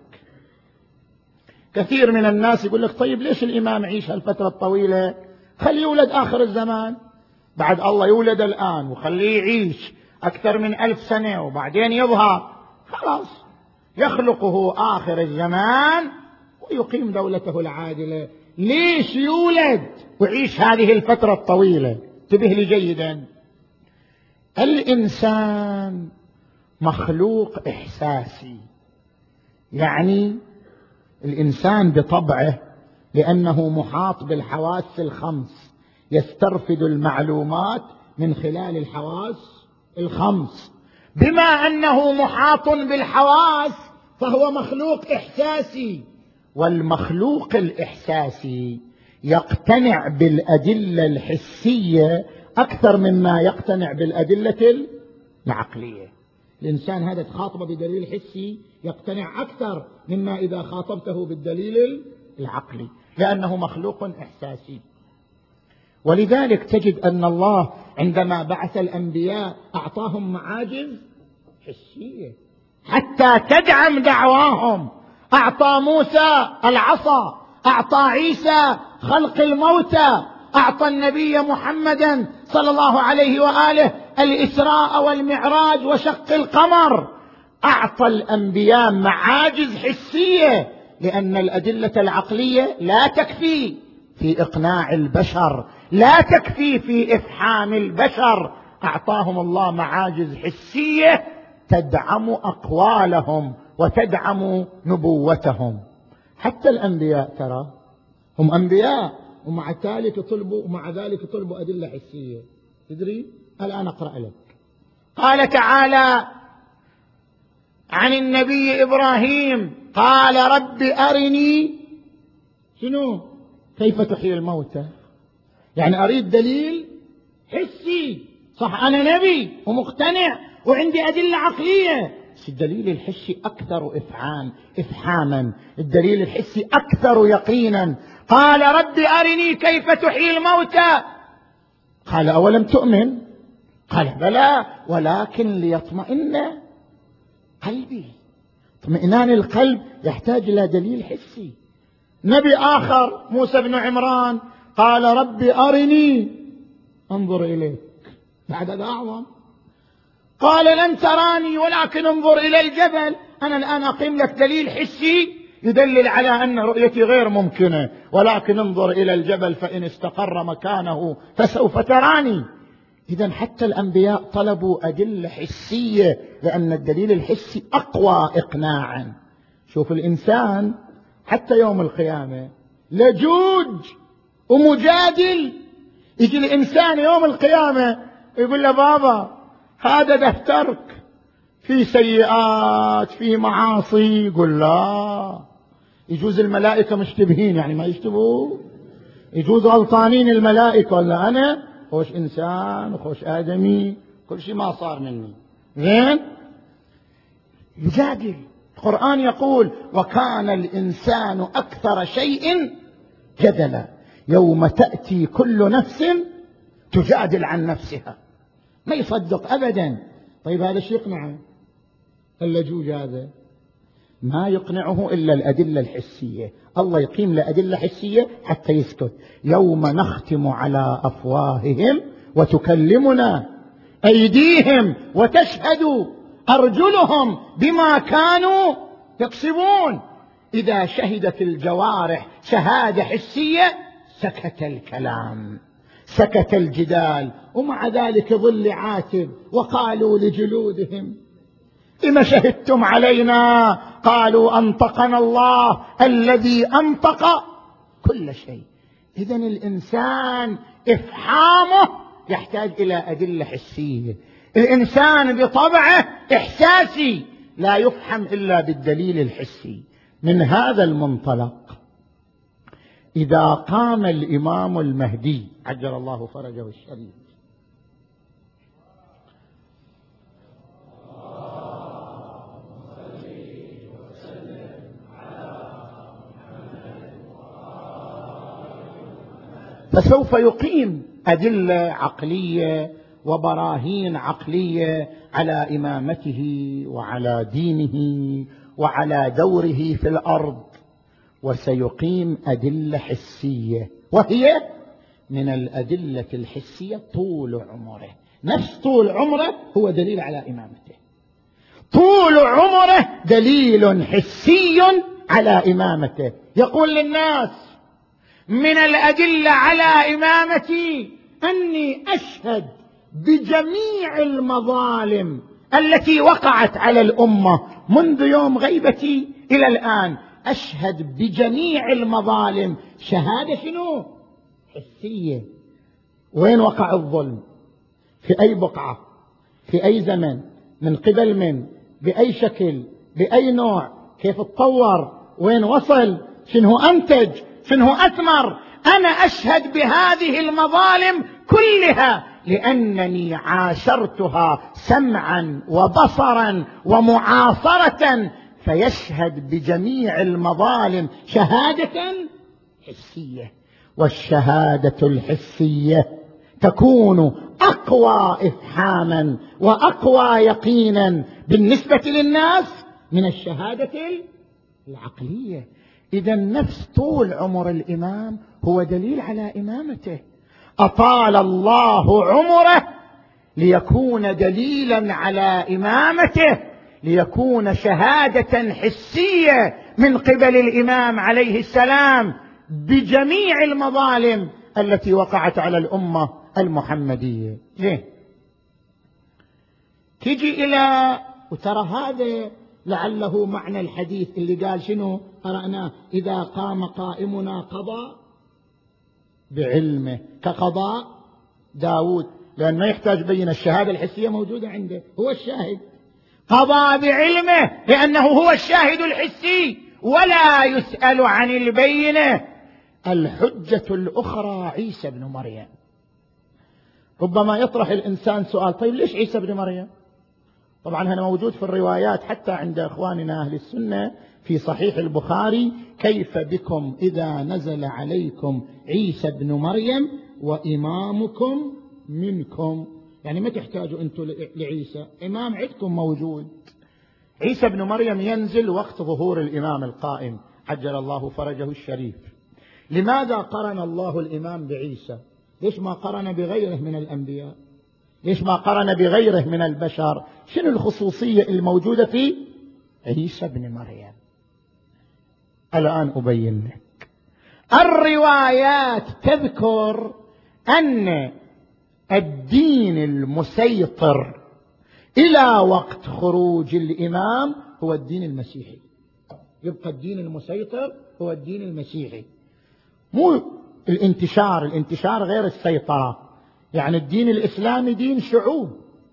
كثير من الناس يقول لك طيب ليش الإمام يعيش هالفترة الطويلة؟ خليه يولد آخر الزمان، بعد الله يولد الآن وخليه يعيش أكثر من ألف سنة وبعدين يظهر، خلاص يخلقه آخر الزمان ويقيم دولته العادلة. ليش يولد ويعيش هذه الفترة الطويلة؟ انتبه لي جيدا. الإنسان مخلوق إحساسي، يعني الإنسان بطبعه لأنه محاط بالحواس الخمس يسترفد المعلومات من خلال الحواس الخمس. بما أنه محاط بالحواس فهو مخلوق إحساسي، والمخلوق الإحساسي يقتنع بالأدلة الحسية أكثر مما يقتنع بالأدلة العقلية. الإنسان هذا تخاطبه بدليل حسي يقتنع أكثر مما إذا خاطبته بالدليل العقلي، لأنه مخلوق إحساسي. ولذلك تجد أن الله عندما بعث الأنبياء أعطاهم معاجز حسية حتى تدعم دعواهم. أعطى موسى العصا، أعطى عيسى خلق الموتى، أعطى النبي محمدا صلى الله عليه وآله الإسراء والمعراج وشق القمر. أعطى الأنبياء معاجز حسية لأن الأدلة العقلية لا تكفي في إقناع البشر، لا تكفي في إفحام البشر. أعطاهم الله معاجز حسية تدعم أقوالهم وتدعم نبوتهم. حتى الأنبياء ترى هم أنبياء ومع ذلك طلبوا ومع ذلك طلبوا أدلة حسية. تدري؟ الآن أقرأ لك. قال تعالى عن النبي إبراهيم قال رب أرني شنو؟ كيف تحيي الموتى. يعني أريد دليل حسي، صح أنا نبي ومقتنع وعندي أدلة عقلية، بس الدليل الحسي أكثر إفعام إفحاما، الدليل الحسي أكثر يقينا. قال رب أرني كيف تحيي الموتى. قال أولم تؤمن؟ قال بلى ولكن ليطمئن قلبي. اطمئنان القلب يحتاج إلى دليل حسي. نبي آخر موسى بن عمران قال رب أرني انظر إليك، بعد هذا أعظم. قال لن تراني ولكن انظر إلى الجبل. أنا الآن أقيم لك دليل حسي يدلل على أن رؤيتي غير ممكنة، ولكن انظر إلى الجبل فإن استقر مكانه فسوف تراني. إذن حتى الأنبياء طلبوا أدلة حسية لأن الدليل الحسي أقوى إقناعا. شوف الإنسان حتى يوم القيامة لجوج ومجادل. يجي الإنسان يوم القيامة يقول له بابا هذا دفترك في سيئات، في معاصي. يقول لا، يجوز الملائكة مشتبهين، يعني ما يشتبهوا، يجوز غلطانين الملائكة، ولا أنا خوش إنسان وخوش آدمي، كل شيء ما صار مني زين. يجادل. القرآن يقول وكان الإنسان أكثر شيء جدلا يوم تأتي كل نفس تجادل عن نفسها. ما يصدق أبدا. طيب هذا الشيء يقنعه؟ اللجوج هذا ما يقنعه إلا الأدلة الحسية. الله يقيم له أدلة حسية حتى يسكت. يوم نختم على أفواههم وتكلمنا أيديهم وتشهد أرجلهم بما كانوا يكسبون. إذا شهدت الجوارح شهادة حسية سكت الكلام، سكت الجدال. ومع ذلك يظل عاتب. وقالوا لجلودهم لم شهدتم علينا قالوا أنطقنا الله الذي أنطق كل شيء. إذن الإنسان إفحامه يحتاج إلى أدلة حسية. الإنسان بطبعه إحساسي، لا يفحم إلا بالدليل الحسي. من هذا المنطلق إذا قام الإمام المهدي عجل الله فرجه الشريف فسوف يقيم أدلة عقلية وبراهين عقلية على إمامته وعلى دينه وعلى دوره في الأرض، وسيقيم أدلة حسية، وهي من الأدلة الحسية طول عمره. نفس طول عمره هو دليل على إمامته. طول عمره دليل حسي على إمامته. يقول للناس من الأدلة على إمامتي أني أشهد بجميع المظالم التي وقعت على الأمة منذ يوم غيبتي إلى الآن. أشهد بجميع المظالم شهادة شنو؟ حسية. وين وقع الظلم؟ في أي بقعة؟ في أي زمن؟ من قبل من؟ بأي شكل؟ بأي نوع؟ كيف تطور؟ وين وصل؟ شنو أنتج؟ شنو أثمر؟ أنا أشهد بهذه المظالم كلها لأنني عاشرتها سمعا وبصرا ومعاصرة. فيشهد بجميع المظالم شهادة حسية. والشهادة الحسية تكون أقوى إفحاما وأقوى يقينا بالنسبة للناس من الشهادة العقلية. إذا نفس طول عمر الإمام هو دليل على إمامته. أطال الله عمره ليكون دليلا على إمامته، ليكون شهادة حسية من قبل الإمام عليه السلام بجميع المظالم التي وقعت على الأمة المحمدية. ليه؟ تجي إلى وترى هذا لعله معنى الحديث اللي قال شنو قرأناه إذا قام قائمنا قضى بعلمه كقضاء داود، لأن ما يحتاج بين الشهادة الحسية موجودة عنده، هو الشاهد. قضى بعلمه لأنه هو الشاهد الحسي ولا يسأل عن البينة. الحجة الأخرى عيسى بن مريم. ربما يطرح الإنسان سؤال طيب ليش عيسى بن مريم؟ طبعا هذا موجود في الروايات حتى عند إخواننا أهل السنة في صحيح البخاري كيف بكم إذا نزل عليكم عيسى بن مريم وإمامكم منكم. يعني ما تحتاجوا أنتم لعيسى، إمام عندكم موجود. عيسى بن مريم ينزل وقت ظهور الإمام القائم عجل الله فرجه الشريف. لماذا قرن الله الإمام بعيسى؟ ليش ما قرن بغيره من الأنبياء؟ ليش ما قرن بغيره من البشر؟ شنو الخصوصية الموجودة في عيسى بن مريم؟ الآن أبين لك. الروايات تذكر أن الدين المسيطر إلى وقت خروج الإمام هو الدين المسيحي. يبقى الدين المسيطر هو الدين المسيحي، مو الانتشار. الانتشار غير السيطرة. يعني الدين الإسلامي دين شعوب،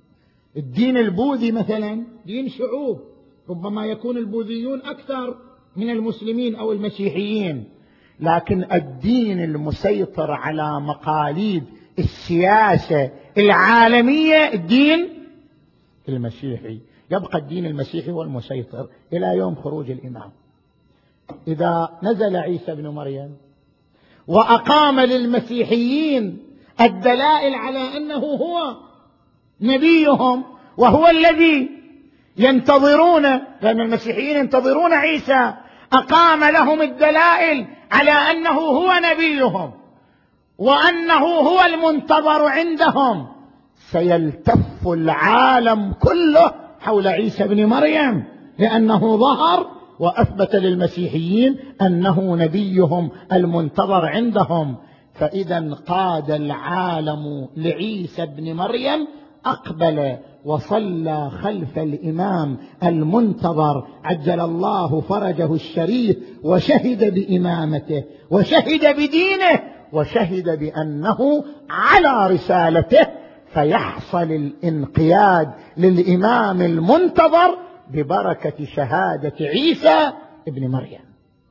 الدين البوذي مثلا دين شعوب، ربما يكون البوذيون أكثر من المسلمين أو المسيحيين، لكن الدين المسيطر على مقاليد السياسة العالمية الدين المسيحي. يبقى الدين المسيحي هو المسيطر إلى يوم خروج الإمام. إذا نزل عيسى بن مريم وأقام للمسيحيين الدلائل على أنه هو نبيهم وهو الذي ينتظرون، لأن المسيحيين ينتظرون عيسى، أقام لهم الدلائل على أنه هو نبيهم وأنه هو المنتظر عندهم، سيلتف العالم كله حول عيسى بن مريم، لأنه ظهر وأثبت للمسيحيين أنه نبيهم المنتظر عندهم. فإذا قاد العالم لعيسى بن مريم، أقبل وصلى خلف الإمام المنتظر عجل الله فرجه الشريف، وشهد بإمامته وشهد بدينه وشهد بأنه على رسالته، فيحصل الانقياد للإمام المنتظر ببركة شهادة عيسى ابن مريم.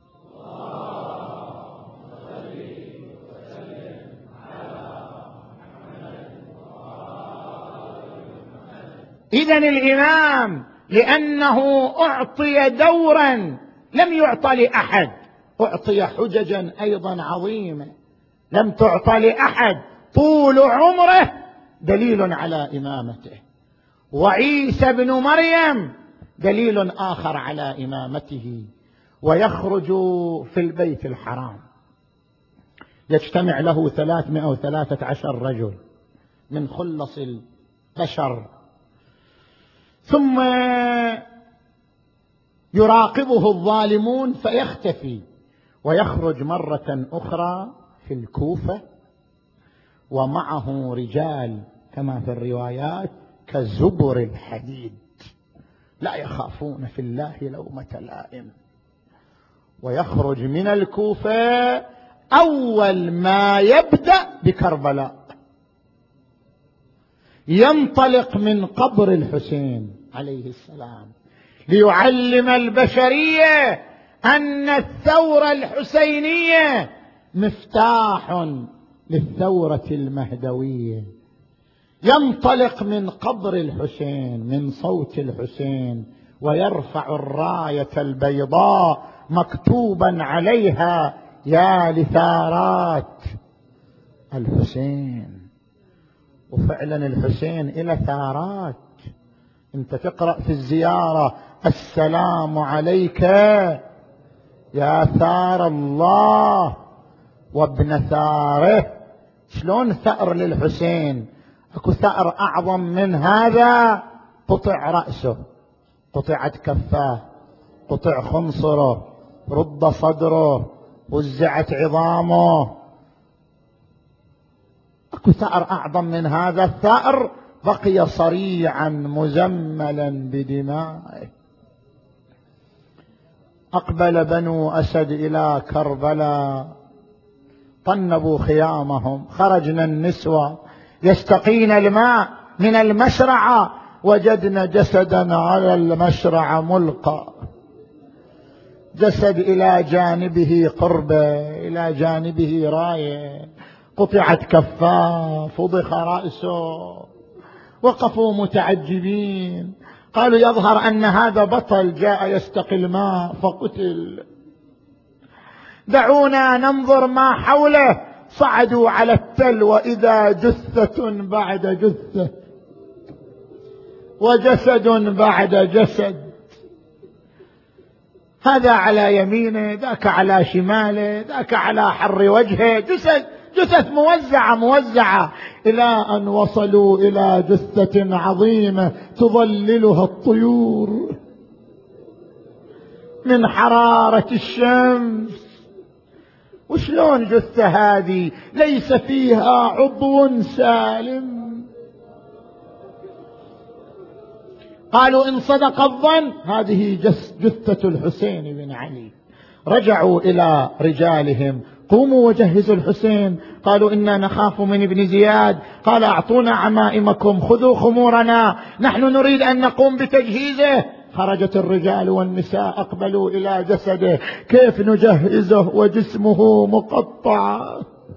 إذن الإمام لأنه أعطي دورا لم يعطى لأحد، أعطي حججا أيضا عظيمة لم تعطى لأحد، طول عمره دليل على إمامته، وعيسى بن مريم دليل آخر على إمامته. ويخرج في البيت الحرام، يجتمع له ثلاثمائة وثلاثة عشر رجل من خلص البشر، ثم يراقبه الظالمون فيختفي، ويخرج مرة أخرى في الكوفة ومعه رجال كما في الروايات كزبر الحديد لا يخافون في الله لومة لائم. ويخرج من الكوفة أول ما يبدأ بكربلاء، ينطلق من قبر الحسين عليه السلام ليعلم البشرية أن الثورة الحسينية مفتاح للثورة المهدوية. ينطلق من قبر الحسين من صوت الحسين ويرفع الراية البيضاء مكتوبا عليها يا لثارات الحسين. وفعلا الحسين إلى ثارات، انت تقرأ في الزيارة السلام عليك يا ثار الله وابن ثاره. شلون ثأر للحسين؟ اكو ثأر اعظم من هذا؟ قطع رأسه، قطعت كفاه، قطع خنصره، رد صدره، وزعت عظامه. اكو ثأر اعظم من هذا؟ الثأر بقي صريعا مزملا بدمائه. أقبل بنو أسد إلى كربلاء، طنبوا خيامهم، خرجنا النسوة يستقين الماء من المشرعة، وجدنا جسدا على المشرعة ملقى، جسد إلى جانبه قربة، إلى جانبه راية، قطعت كفاه، فضخ رأسه. وقفوا متعجبين، قالوا يظهر أن هذا بطل جاء يستقي الماء فقتل، دعونا ننظر ما حوله. صعدوا على التل وإذا جثة بعد جثة وجسد بعد جسد، هذا على يمينه، ذاك على شماله، ذاك على حر وجهه، جسد جثث موزعة موزعة، إلى أن وصلوا إلى جثة عظيمة تظللها الطيور من حرارة الشمس. وشلون جثة هذه ليس فيها عضو سالم؟ قالوا إن صدق الظن هذه جثة الحسين بن علي. رجعوا إلى رجالهم قوموا وجهزوا الحسين. قالوا إنا نخاف من ابن زياد. قال أعطونا عمائمكم، خذوا خمورنا، نحن نريد أن نقوم بتجهيزه. خرجت الرجال والنساء أقبلوا إلى جسده، كيف نجهزه وجسمه مقطع.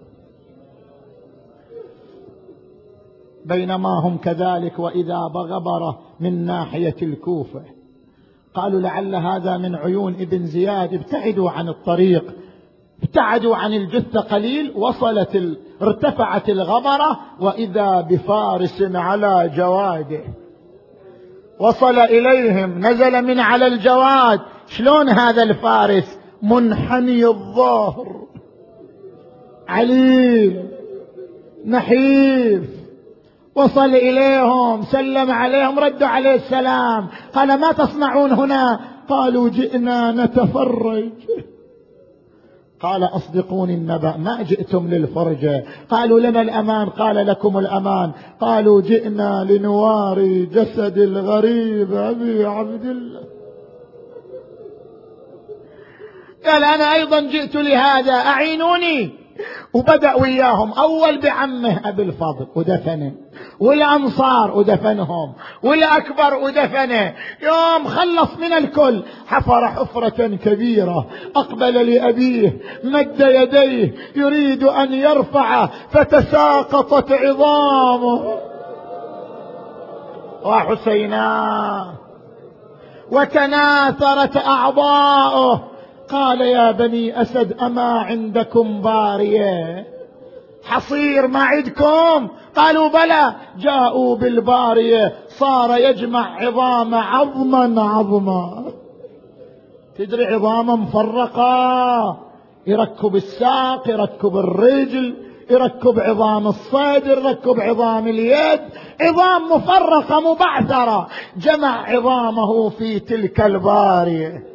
بينما هم كذلك وإذا بغبرة من ناحية الكوفة. قالوا لعل هذا من عيون ابن زياد، ابتعدوا عن الطريق، ابتعدوا عن الجثة قليل، وصلت ال... ارتفعت الغبرة وإذا بفارس على جواده. وصل إليهم، نزل من على الجواد. شلون هذا الفارس؟ منحني الظهر، عليل، نحيف. وصل إليهم، سلم عليهم، ردوا عليه السلام. قال ما تصنعون هنا؟ قالوا جئنا نتفرج. قال أصدقوني النبأ، ما جئتم للفرجة. قالوا لنا الأمان، قال لكم الأمان. قالوا جئنا لنواري جسد الغريب أبي عبد الله. قال أنا أيضا جئت لهذا، أعينوني. وبدأ وياهم، أول بعمه أبي الفضل ودفنه، والأنصار ودفنهم، والأكبر ودفنه. يوم خلص من الكل حفر حفرة كبيرة، أقبل لأبيه، مد يديه يريد أن يرفعه، فتساقطت عظامه وحسينا وتناثرت أعضاؤه. قال يا بني أسد أما عندكم بارية، حصير ما عندكم؟ قالوا بلى. جاءوا بالبارية، صار يجمع عظام عظما عظما. تدري عظاما مفرقة، يركب الساق، يركب الرجل، يركب عظام الصدر، يركب عظام اليد، عظام مفرقة مبعثرة. جمع عظامه في تلك البارية.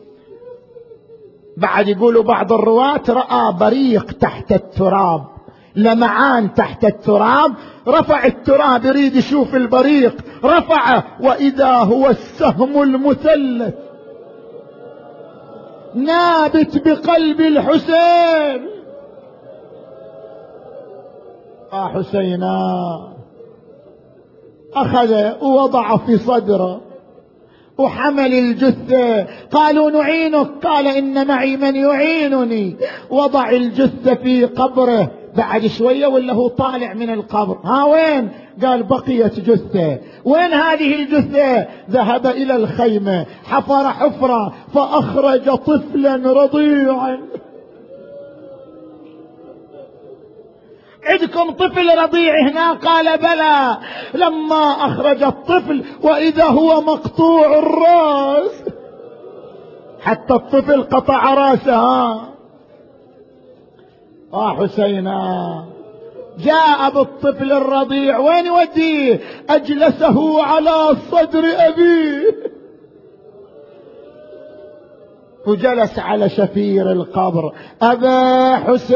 بعد يقولوا بعض الرواة رأى بريق تحت التراب، لمعان تحت التراب. رفع التراب يريد يشوف البريق، رفعه وإذا هو السهم المثلث نابت بقلب الحسين. حسينا أخذ ووضع في صدره وحمل الجثة. قالوا نعينك، قال إن معي من يعينني. وضع الجثة في قبره. بعد شوية ولا هو طالع من القبر، ها وين؟ قال بقيت جثة. وين هذه الجثة؟ ذهب إلى الخيمة، حفر حفرة فأخرج طفلا رضيعا. عندكم طفل رضيع هنا؟ قال بلى. لما أخرج الطفل وإذا هو مقطوع الرأس، حتى الطفل قطع رأسه. آه حسينا جاء بالطفل الرضيع، وين يوديه؟ أجلسه على صدر أبيه وجلس على شفير القبر. أبا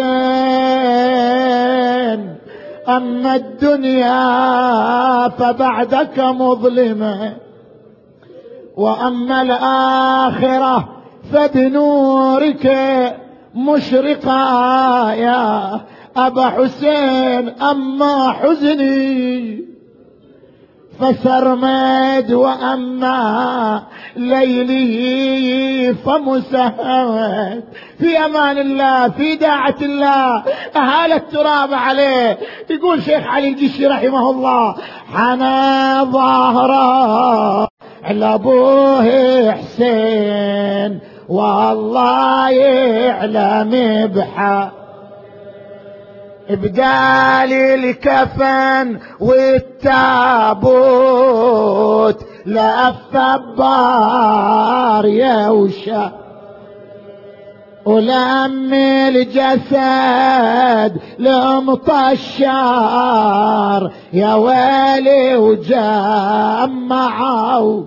حسين أما الدنيا فبعدك مظلمة، وأما الآخرة فبنورك مشرقة. يا أبا حسين أما حزني فسرمد، وأما ليلي فمسهمد. في أمان الله، في داعة الله، أهال التراب عليه. يقول شيخ علي الجشي رحمه الله: حنا ظهره على أبوه حسين والله يعلم بحا، بدالي الكفن والتابوت لف الضار يوشى، ولم الجسد لمطشار يا ويلي وجمعوا،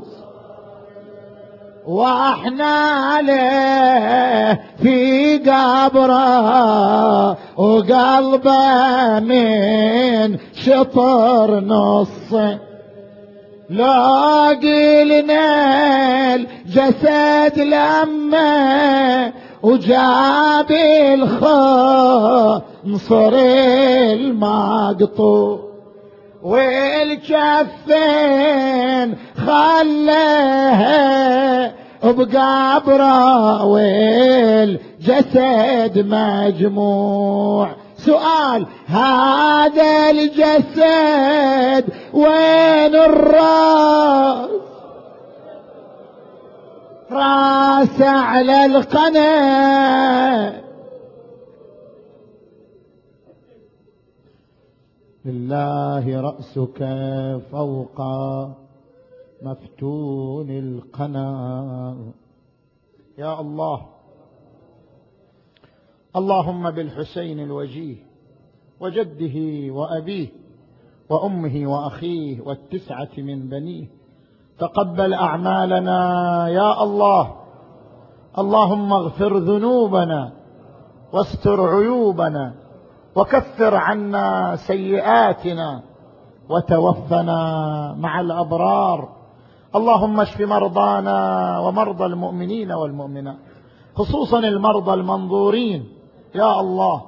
واحنا له في قبره وقلبه من شطر نص. لاقي لنا الجسد لما وجاب الخنصر المقطوع والكفين خلها بقبره والجسد مجموع. سؤال: هذا الجسد وين الراس؟ راس على القنا. لله رأسك فوق مفتون القنا. يا الله، اللهم بالحسين الوجيه وجده وأبيه وأمه وأخيه والتسعة من بنيه تقبل أعمالنا يا الله. اللهم اغفر ذنوبنا واستر عيوبنا وكفر عنا سيئاتنا وتوفنا مع الأبرار. اللهم اشف مرضانا ومرضى المؤمنين والمؤمنات، خصوصا المرضى المنظورين يا الله.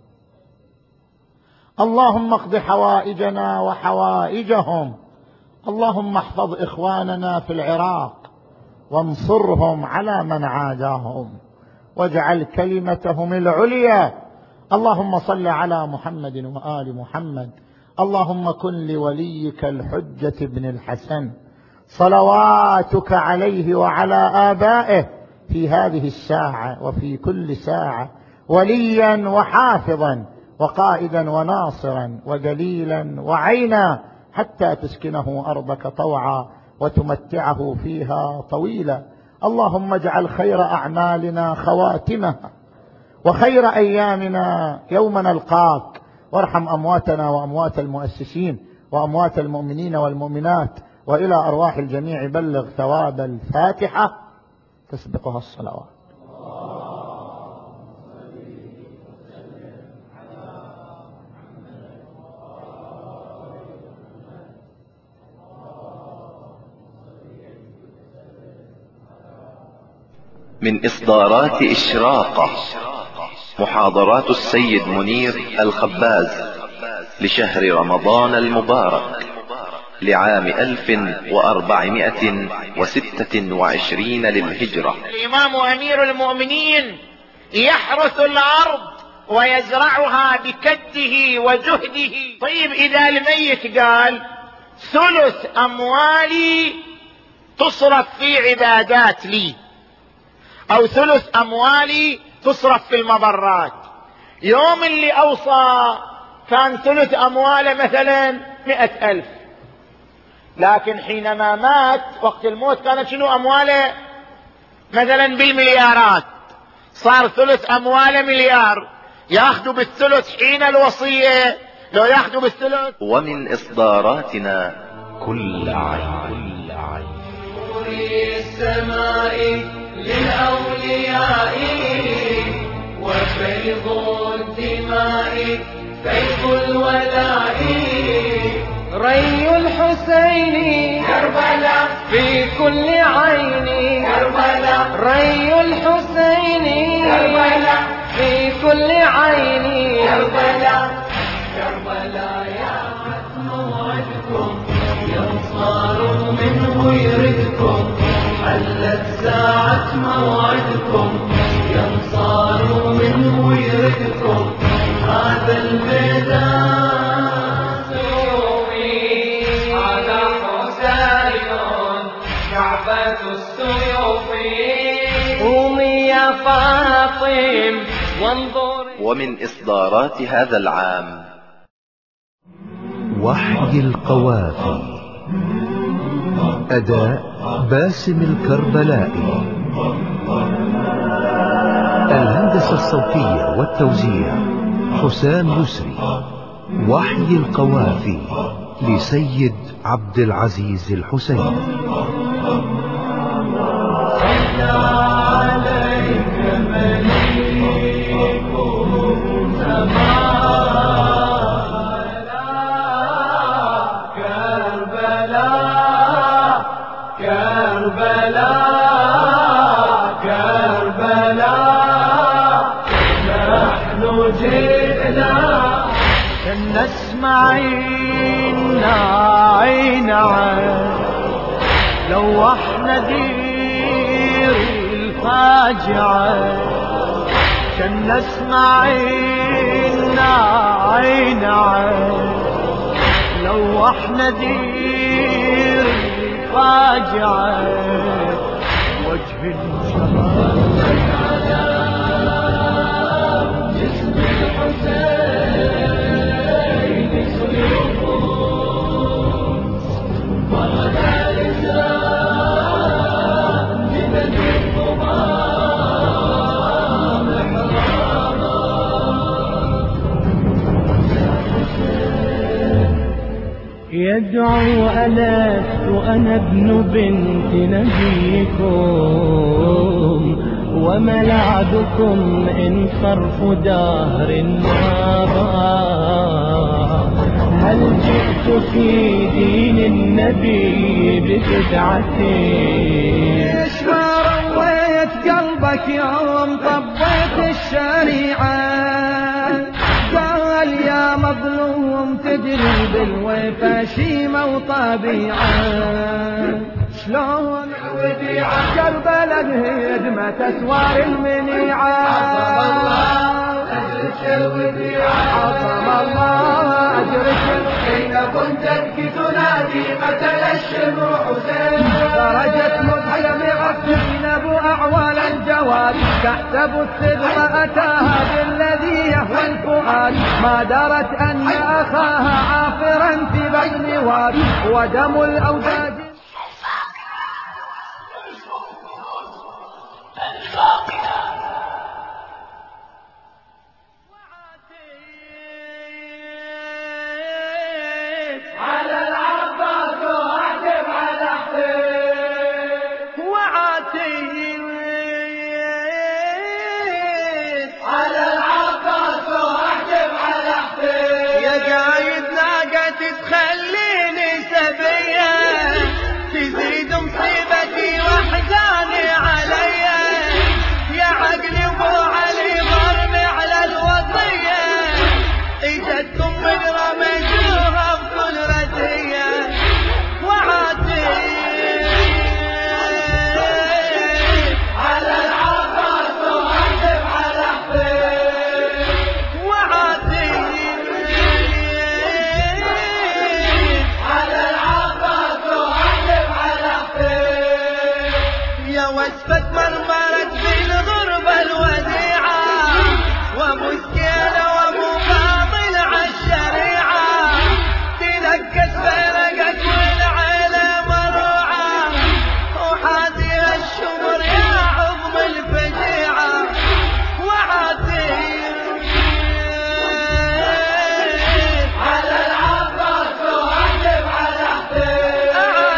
اللهم اقض حوائجنا وحوائجهم. اللهم احفظ إخواننا في العراق وانصرهم على من عاداهم واجعل كلمتهم العليا. اللهم صل على محمد وآل محمد. اللهم كن لوليك الحجة بن الحسن صلواتك عليه وعلى آبائه في هذه الساعة وفي كل ساعة وليا وحافظا وقائدا وناصرا ودليلا وعينا، حتى تسكنه أرضك طوعا وتمتعه فيها طويلا. اللهم اجعل خير أعمالنا خواتمها وخير أيامنا يوم نلقاك، وارحم أمواتنا وأموات المؤسسين وأموات المؤمنين والمؤمنات، وإلى أرواح الجميع بلغ ثواب الفاتحة تسبقها الصلوات. من إصدارات إشراقة محاضرات السيد منير الخباز لشهر رمضان المبارك لعام ألف وأربعمائة وستة وعشرين للهجرة. الإمام أمير المؤمنين يحرث الأرض ويزرعها بكده وجهده. طيب إذا الميت قال ثلث أموالي تصرف في عبادات لي، أو ثلث أموالي تصرف في المبرات، يوم اللي أوصى كان ثلث أمواله مثلا مئة ألف، لكن حينما مات وقت الموت كانت شنو أمواله مثلا بالمليارات، صار ثلث أمواله مليار، ياخذوا بالثلث حين الوصية لو ياخذوا بالثلث. ومن إصداراتنا كل عين كل عين السماء للأولياء وفيض الدماء فيض الولاء ري الحسين كربلاء في كل عين كربلاء ري الحسين كربلاء في كل عين كربلاء كربلاء يا عتم وعدكم ينصار منه يردكم حلت ساعة موعدكم ينصار منه يردكم هذا الميدان سيوفي على حسين كعبة السيوف قومي يا فاطم وانظر. ومن إصدارات هذا العام وحي القوافي، أداء باسم الكربلائي، الهندسة الصوتية والتوزيع حسام يسري. وحي القوافي لسيد عبد العزيز الحسين. كربلاء كربلاء نعين نعين لو احنا دير الفاجعة كان نسمع نعين لو احنا دير الفاجعة وجه الشباب جسم الحسين سيوفهم وغدا الإسلام ببني الضباب حراما يدعو ألست أنا ابن بنت نبيكم وملاذكم إن صرف دهر مضى هل جئت في دين النبي ببدعتي ليش ما رويت قلبك يوم طبيت الشريعة قال يا مظلوم تدري بالوفا شيمة وطبيعة شلون وديعة كربلاء هدمة أسوار المنيعة عظم الله أجرك الوديعة عظم الله أجرك حين كنت تبكي تنادي قتل الشمر حسين خرجت مجتمعة زينب أعوال الجواد تحسب الصدق أتاها بالذي يهوى الفؤاد ما درت أن أخاها عافرا في بطن واد ودم الأوداد على العباس واحجب على حسين وعاتيب على العباس واحجب على حسين يا قايد ناقة تخليني سبية تزيد مصيبتي واحزاني عليا يا عقلي ابو علي ضربي على الوصية اجتكم من رمجوها بكل رزية وعاتيب على العباس واحجب على حسين وعاتيب على العباس واحجب على حسين يا وسفة مرمرت في الغربة الوديعة ومسكينة وابو فاضل عالشريعة تنكس فرقك والعيلة مروعة وحازيها الشمر يا عظم الفجيعة وعاتيب على العباس واحجب على حسين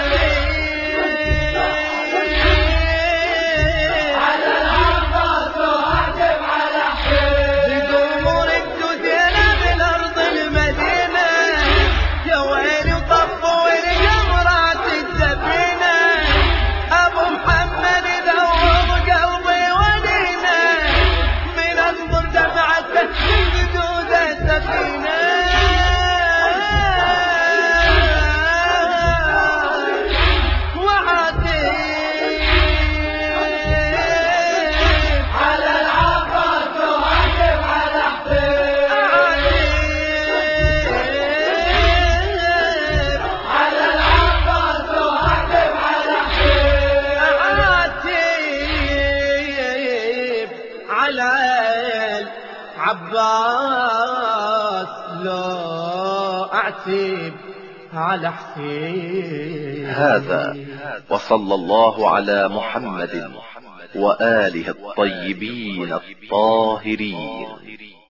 على العباس واحجب على حسين بقوموا ردوا زينب الأرض المدينة يا ويلي وطفوا الجمرات السفينة أبو محمد ذوب قلبي ودينا من أنظر دمعته من جدود السفينة وعاتيب على العباس واحجب على حسين على العباس واحجب على حسين عاتيب على العباس لا أعتيب على حسين هذا وصلى الله على محمد وآله الطيبين الطاهرين.